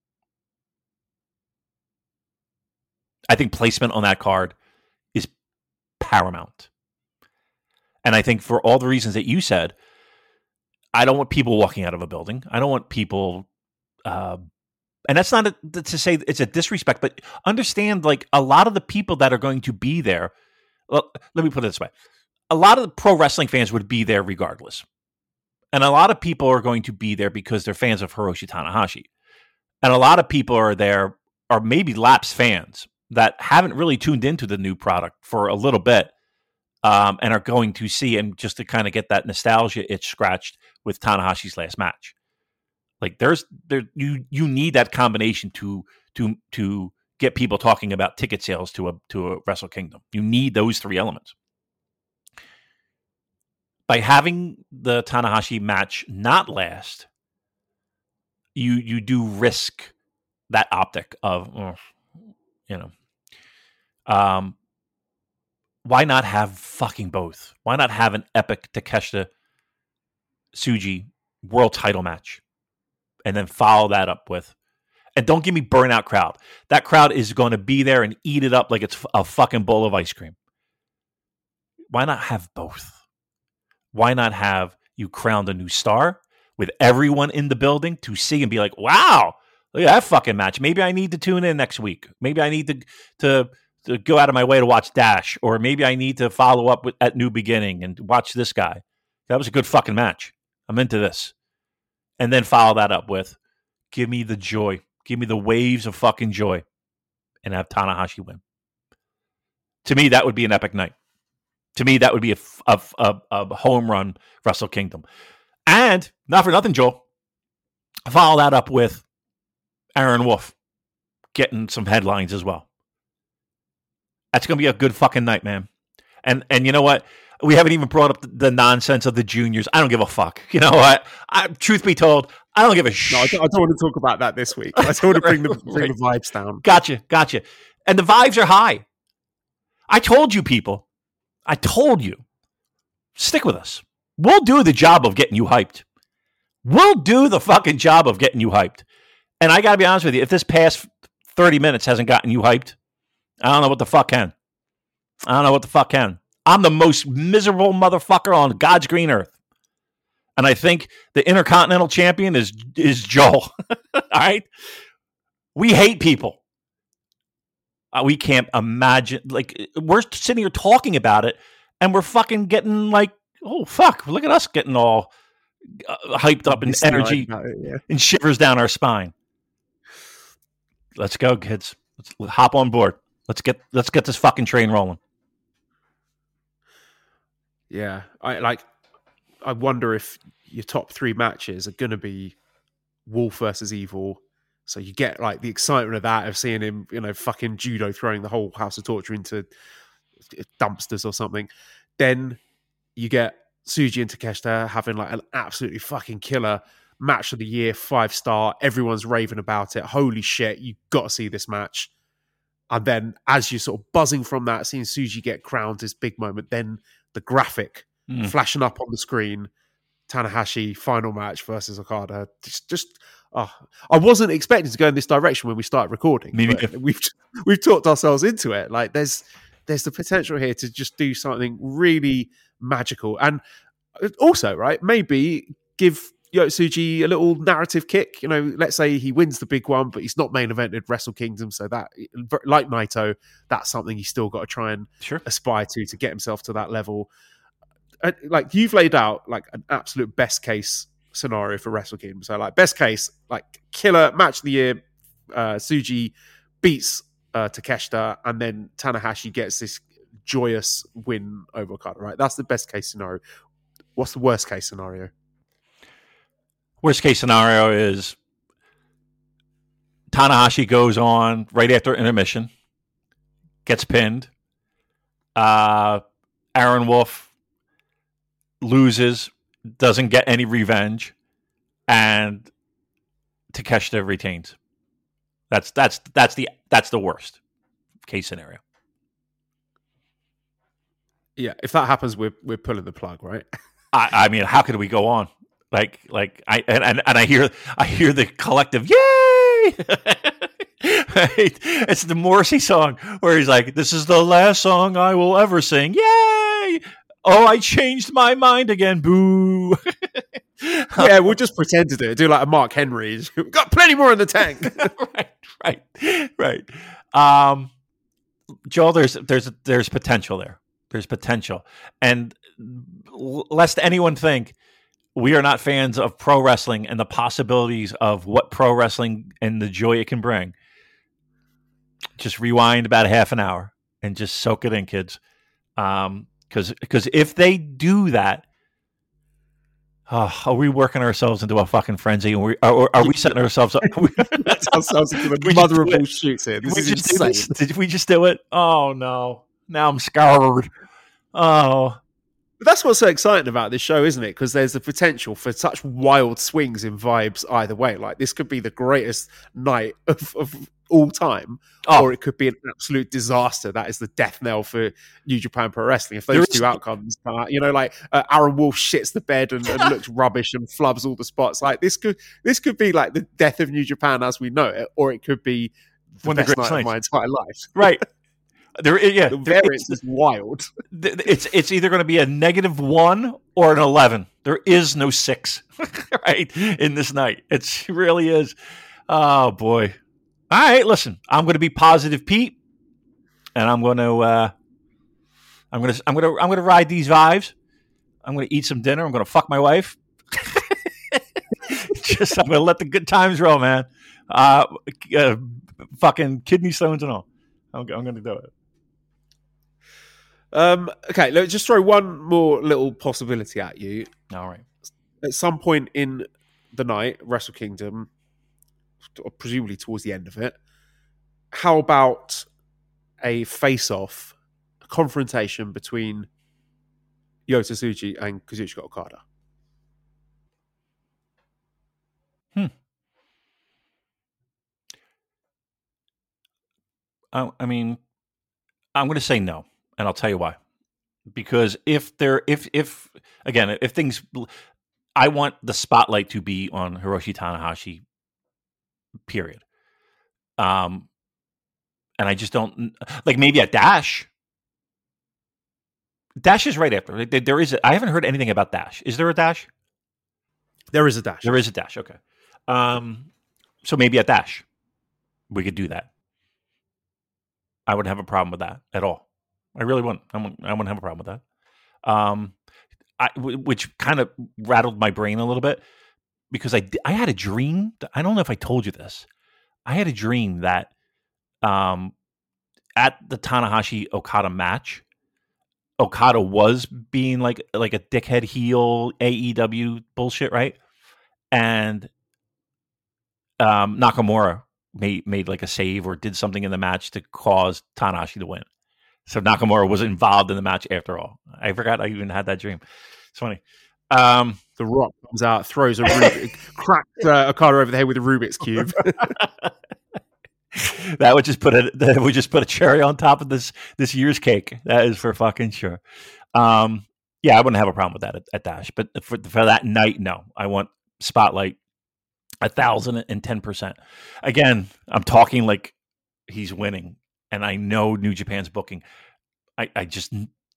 I think placement on that card is paramount. And I think for all the reasons that you said, I don't want people walking out of a building. I don't want people, and that's not to say it's a disrespect, but understand, a lot of the people that are going to be there, well, let me put it this way. A lot of the pro wrestling fans would be there regardless. And a lot of people are going to be there because they're fans of Hiroshi Tanahashi. And a lot of people are there, are maybe lapsed fans that haven't really tuned into the new product for a little bit, and are going to see him just to kind of get that nostalgia itch scratched with Tanahashi's last match. Like you need that combination to get people talking about ticket sales to a Wrestle Kingdom. You need those three elements. By having the Tanahashi match not last, you do risk that optic of, why not have fucking both? Why not have an epic Takeshita Tsuji world title match and then follow that up with, and don't give me burnout crowd. That crowd is going to be there and eat it up like it's a fucking bowl of ice cream. Why not have both? Why not have you crowned a new star with everyone in the building to see and be like, wow, look at that fucking match. Maybe I need to tune in next week. Maybe I need to go out of my way to watch Dash, or maybe I need to follow up at New Beginning and watch this guy. That was a good fucking match. I'm into this. And then follow that up with, give me the joy. Give me the waves of fucking joy and have Tanahashi win. To me, that would be an epic night. To me, that would be a home run Wrestle Kingdom. And, not for nothing, Joel, follow that up with Aaron Wolf getting some headlines as well. That's going to be a good fucking night, man. And you know what? We haven't even brought up the nonsense of the juniors. I don't give a fuck. You know what? Truth be told, I don't give a shit. No, I don't want to talk about that this week. I don't want to bring the vibes down. Gotcha. And the vibes are high. I told you, people. I told you. Stick with us. We'll do the job of getting you hyped. We'll do the fucking job of getting you hyped. And I got to be honest with you, if this past 30 minutes hasn't gotten you hyped, I don't know what the fuck can. I'm the most miserable motherfucker on God's green earth. And I think the Intercontinental Champion is Joel. All right? We hate people. We can't imagine. Like, we're sitting here talking about it, and we're fucking getting like, oh, fuck. Look at us getting all hyped up and energy and shivers down our spine. Let's go, kids. Let's hop on board. Let's get this fucking train rolling. Yeah, I wonder if your top three matches are going to be Wolf versus Evil. So you get like the excitement of that, of seeing him, fucking judo throwing the whole House of Torture into dumpsters or something. Then you get Tsuji and Takeshita having like an absolutely fucking killer match of the year, 5-star. Everyone's raving about it. Holy shit, you got to see this match. And then as you're sort of buzzing from that, seeing Tsuji get crowned, this big moment, then the graphic flashing up on the screen, Tanahashi final match versus Okada. I wasn't expecting to go in this direction when we started recording. We've talked ourselves into it. Like there's the potential here to just do something really magical, and also right, maybe give Yotsuji a little narrative kick. Let's say he wins the big one, but he's not main evented Wrestle Kingdom, so that, like Naito, that's something he's still got to try and aspire to get himself to that level. Like you've laid out like an absolute best case scenario for Wrestle Kingdom. So like best case, like killer match of the year, Tsuji beats Takeshita, and then Tanahashi gets this joyous win over Okada. Right, that's the best case scenario. What's the worst case scenario? Worst case scenario is Tanahashi goes on right after intermission, gets pinned. Aaron Wolf loses, doesn't get any revenge, and Takeshita retains. That's the worst case scenario. Yeah, if that happens, we're pulling the plug, right? I mean, how could we go on? I hear the collective yay. It's the Morrissey song where he's like, "This is the last song I will ever sing." Yay! Oh, I changed my mind again. Boo. Yeah, we'll just pretend to do like a Mark Henry. We've got plenty more in the tank. Right. Joel, there's potential there. There's potential, and lest anyone think we are not fans of pro wrestling and the possibilities of what pro wrestling and the joy it can bring, just rewind about a half an hour and just soak it in, kids. Because if they do that, are we working ourselves into a fucking frenzy? And are we setting ourselves up? That's ourselves into the mother of all shoots here. This is insane. Did we just do it? Oh no! Now I'm scared. Oh. But that's what's so exciting about this show, isn't it? Because there's the potential for such wild swings in vibes either way. Like, this could be the greatest night of all time, or it could be an absolute disaster. That is the death knell for New Japan Pro Wrestling. If those two outcomes come out, Aaron Wolf shits the bed and looks rubbish and flubs all the spots. Like, this could be like the death of New Japan as we know it, or it could be the best night of my entire life. Right. The variance is wild. It's either going to be a -1 or an 11. There is no 6, right, in this night. It really is. Oh boy! All right, listen. I'm going to be positive, Pete, and I'm going to ride these vibes. I'm going to eat some dinner. I'm going to fuck my wife. I'm going to let the good times roll, man. Fucking kidney stones and all. I'm going to do it. Okay, let's just throw one more little possibility at you. All right. At some point in the night, Wrestle Kingdom, presumably towards the end of it, how about a face-off, a confrontation between Yota Tsuji and Kazuchika Okada? I mean, I'm going to say no, and I'll tell you why. Because if things, I want the spotlight to be on Hiroshi Tanahashi. Period. And I just don't like, maybe at Dash. Dash is right after. There is. I haven't heard anything about Dash. Is there a Dash? There is a Dash. There is a Dash. Okay. So maybe at Dash, we could do that. I wouldn't have a problem with that at all. I really wouldn't. I wouldn't have a problem with that. Which kind of rattled my brain a little bit, because I had a dream. I don't know if I told you this. I had a dream that at the Tanahashi Okada match, Okada was being like a dickhead heel AEW bullshit, right? And Nakamura made like a save or did something in the match to cause Tanahashi to win. So Nakamura was involved in the match after all. I forgot I even had that dream. It's funny. The Rock comes out, throws cracks Okada over the head with a Rubik's Cube. That would just put a cherry on top of this year's cake. That is for fucking sure. Yeah, I wouldn't have a problem with that at Dash. But for that night, no. I want spotlight 1,010%. Again, I'm talking like he's winning, and I know New Japan's booking. I just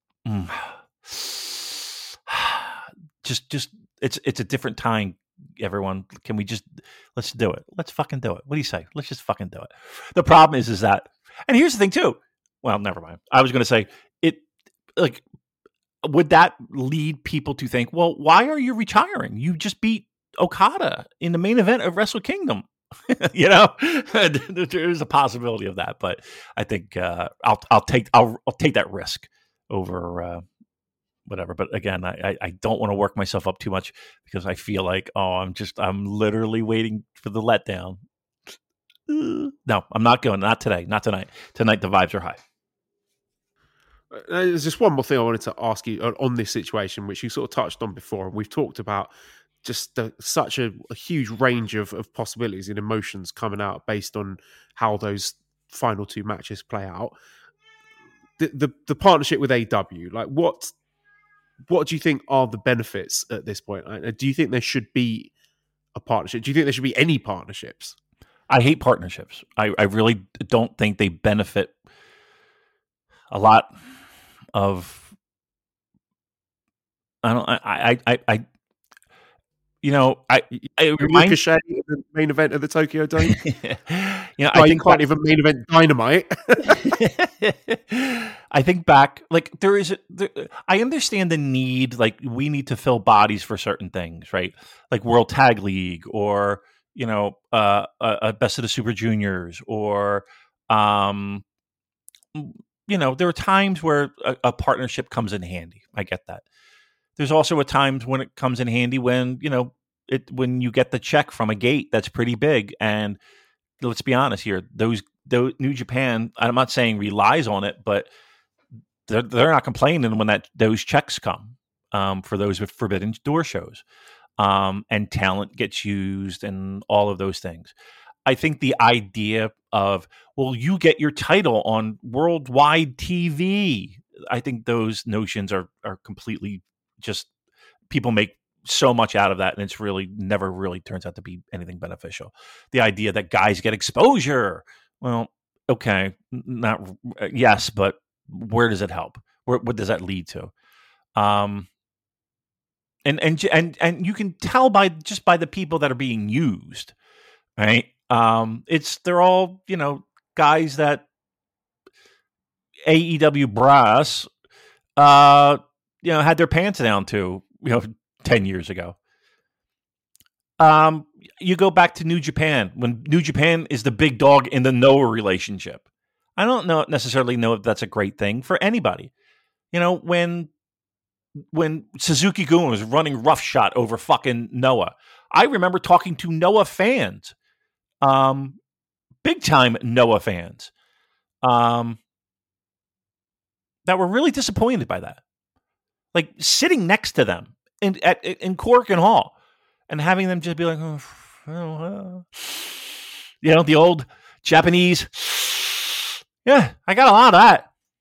it's a different time. Everyone, can we let's do it? Let's fucking do it. What do you say? Let's just fucking do it. The problem is that, and here's the thing too. Well, never mind. I was going to say it. Like, would that lead people to think, well, why are you retiring? You just beat Okada in the main event of Wrestle Kingdom. There's a possibility of that, but I think I'll take that risk over whatever. But again, I don't want to work myself up too much, because I feel like I'm literally waiting for the letdown. No, I'm not going. Not today. Not tonight. Tonight the vibes are high. There's just one more thing I wanted to ask you on this situation, which you sort of touched on before. We've talked about just such a huge range of possibilities and emotions coming out based on how those final two matches play out. The partnership with AW, like what do you think are the benefits at this point? Do you think there should be a partnership? Do you think there should be any partnerships? I hate partnerships. I really don't think they benefit a lot of. remind Ricochet in the main event of the Tokyo Dome. I think can't even main event Dynamite. I think back, like I understand the need, like we need to fill bodies for certain things, right? Like World Tag League, or a Best of the Super Juniors, or there are times where a partnership comes in handy. I get that. There's also times when it comes in handy when when you get the check from a gate that's pretty big. And let's be honest here, those New Japan, I'm not saying relies on it, but they're not complaining when those checks come for those with Forbidden Door shows, and talent gets used and all of those things. I think the idea of, well, you get your title on worldwide TV, I think those notions are completely just, people make so much out of that, and it's really never really turns out to be anything beneficial. The idea that guys get exposure, well, okay, yes, but where does it help? What does that lead to? And you can tell by the people that are being used, right? They're all guys that AEW brass had their pants down to 10 years ago. You go back to New Japan, when New Japan is the big dog in the Noah relationship. I don't necessarily know if that's a great thing for anybody. When Suzuki-gun was running roughshod over fucking Noah, I remember talking to Noah fans, big time Noah fans, that were really disappointed by that. Like sitting next to them in Korakuen Hall and having them just be like, the old Japanese. Yeah, I got a lot of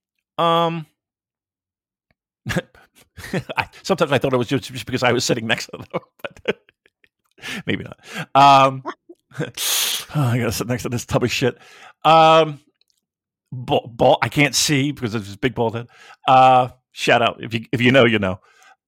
that. Sometimes I thought it was just because I was sitting next to them, but maybe not. I gotta sit next to this tub of shit. I can't see because of his big bald head. Shout out if you know, you know.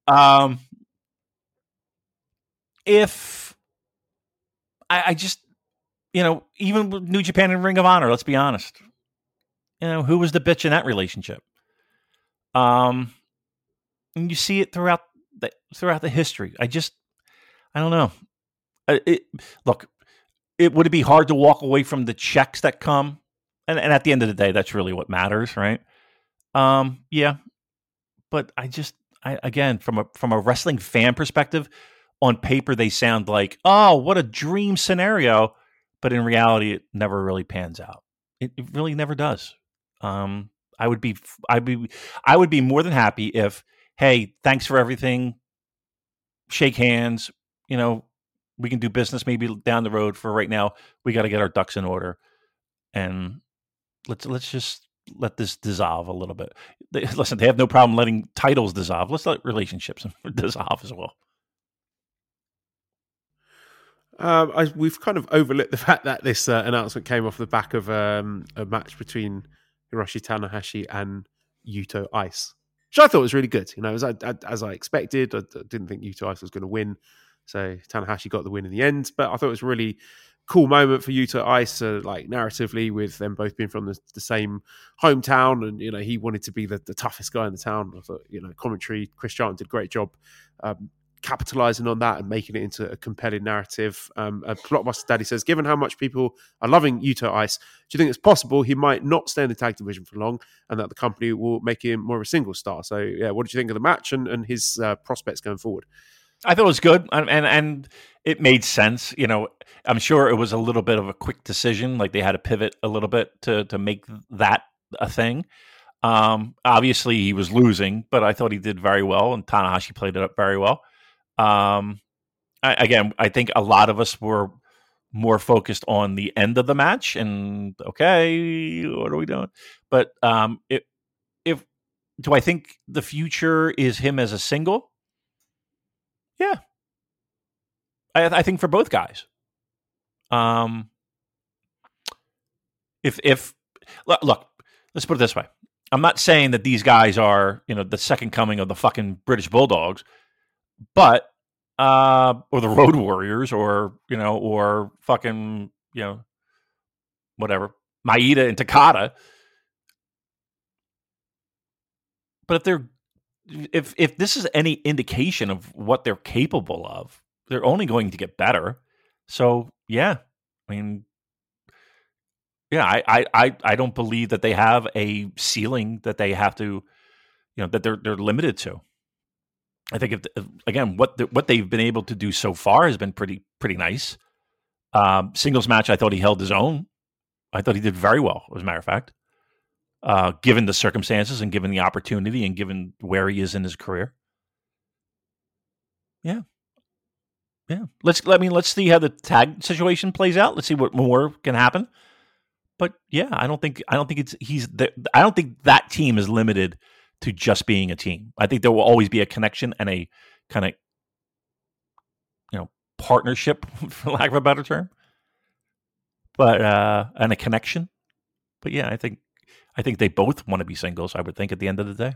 If I just even with New Japan and Ring of Honor, let's be honest. Who was the bitch in that relationship? And you see it throughout the history. I don't know. Look, would it be hard to walk away from the checks that come? And at the end of the day, that's really what matters, right? Yeah. But again, from a wrestling fan perspective, on paper they sound like, oh, what a dream scenario, but in reality, it never really pans out. It really never does. I would be more than happy if, hey, thanks for everything. Shake hands. We can do business maybe down the road. For right now, we got to get our ducks in order, and let's just let this dissolve a little bit. Listen, they have no problem letting titles dissolve. Let's let relationships dissolve as well. We've kind of overlooked the fact that this announcement came off the back of a match between Hiroshi Tanahashi and Yuto Ice, which I thought was really good. As I expected. I didn't think Yuto Ice was going to win, so Tanahashi got the win in the end. But I thought it was a really cool moment for Yuto Ice, like narratively, with them both being from the same hometown, and he wanted to be the toughest guy in the town. I thought commentary, Chris Charlton did a great job capitalizing on that and making it into a compelling narrative. Blockbuster Daddy says, given how much people are loving Yuto Ice, do you think it's possible he might not stay in the tag division for long and that the company will make him more of a single star? So yeah, what did you think of the match and his prospects going forward? I thought it was good, and it made sense. I'm sure it was a little bit of a quick decision, like they had to pivot a little bit to make that a thing. Obviously he was losing, but I thought he did very well, and Tanahashi played it up very well. I think a lot of us were more focused on the end of the match and, okay, what are we doing? But do I think the future is him as a single? Yeah. I think for both guys. Look, let's put it this way. I'm not saying that these guys are, the second coming of the fucking British Bulldogs, but or the Road Warriors, or or fucking whatever, Maeda and Takada. But if this is any indication of what they're capable of, they're only going to get better. So yeah, I mean, yeah, I don't believe that they have a ceiling that they have to, that they're limited to. I think if again, what they've been able to do so far has been pretty nice. Singles match, I thought he held his own. I thought he did very well, as a matter of fact, given the circumstances and given the opportunity and given where he is in his career. Yeah. Let's see how the tag situation plays out. Let's see what more can happen. But yeah, I don't think that team is limited to just being a team. I think there will always be a connection and a kind of partnership, for lack of a better term, but and a connection. But yeah, I think they both want to be singles, I would think, at the end of the day.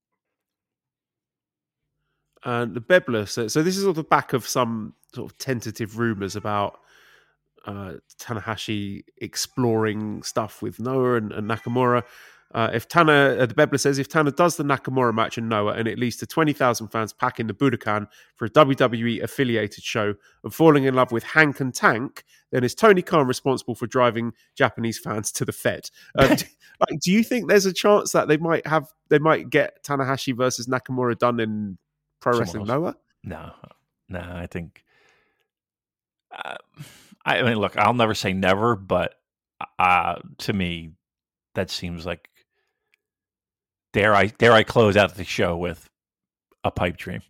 And the Bebler, so this is on the back of some sort of tentative rumors about Tanahashi exploring stuff with Noah and Nakamura. The Bebler says, if Tana does the Nakamura match and Noah, and it leads to 20,000 fans packing the Budokan for a WWE affiliated show and falling in love with Hank and Tank, then is Tony Khan responsible for driving Japanese fans to the Fed? Do you think there's a chance that they might get Tanahashi versus Nakamura done in Pro Wrestling Noah? No, I think. I mean, look, I'll never say never, but to me, that seems like. Dare I close out the show with a pipe dream?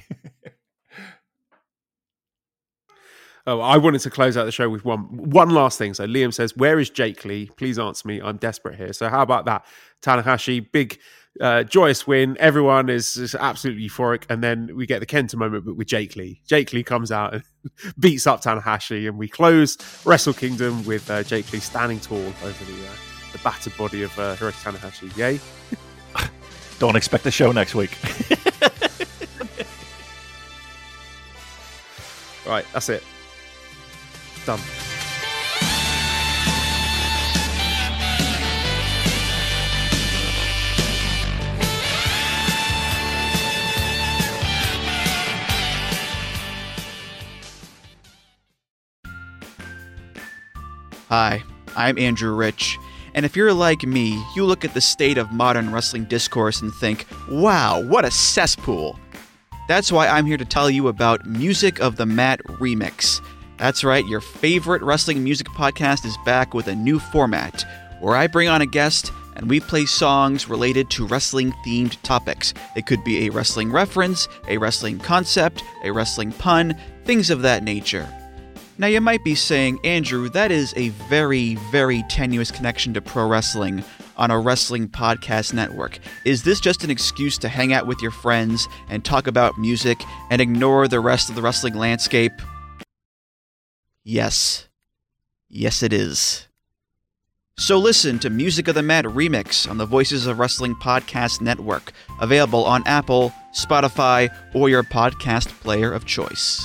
Oh, I wanted to close out the show with one last thing. So Liam says, "Where is Jake Lee? Please answer me. I'm desperate here." So how about that? Tanahashi, big joyous win. Everyone is absolutely euphoric, and then we get the Kenta moment, but with Jake Lee. Jake Lee comes out and beats up Tanahashi, and we close Wrestle Kingdom with Jake Lee standing tall over the battered body of Hiroshi Tanahashi. Yay! Don't expect the show next week. Right, that's it. Done. Hi, I'm Andrew Rich. And if you're like me, you look at the state of modern wrestling discourse and think, wow, what a cesspool. That's why I'm here to tell you about Music of the Mat Remix. That's right, your favorite wrestling music podcast is back with a new format, where I bring on a guest and we play songs related to wrestling-themed topics. It could be a wrestling reference, a wrestling concept, a wrestling pun, things of that nature. Now you might be saying, Andrew, that is a very, very tenuous connection to pro wrestling on a wrestling podcast network. Is this just an excuse to hang out with your friends and talk about music and ignore the rest of the wrestling landscape? Yes. Yes, it is. So listen to Music of the Mat Remix on the Voices of Wrestling Podcast Network, available on Apple, Spotify, or your podcast player of choice.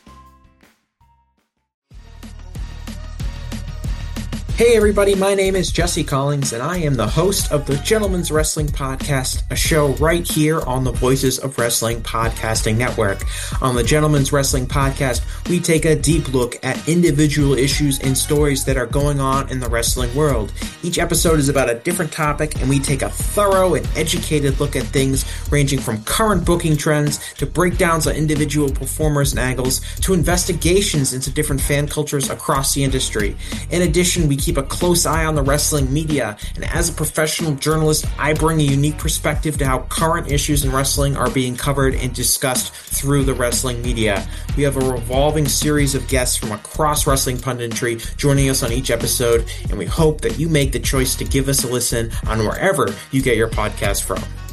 Hey everybody, my name is Jesse Collins, and I am the host of the Gentleman's Wrestling Podcast, a show right here on the Voices of Wrestling Podcasting Network. On the Gentleman's Wrestling Podcast, we take a deep look at individual issues and stories that are going on in the wrestling world. Each episode is about a different topic, and we take a thorough and educated look at things ranging from current booking trends to breakdowns on individual performers and angles to investigations into different fan cultures across the industry. In addition, we keep a close eye on the wrestling media, and as a professional journalist, I bring a unique perspective to how current issues in wrestling are being covered and discussed through the wrestling media. We have a revolving series of guests from across wrestling punditry joining us on each episode, and we hope that you make the choice to give us a listen on wherever you get your podcast from.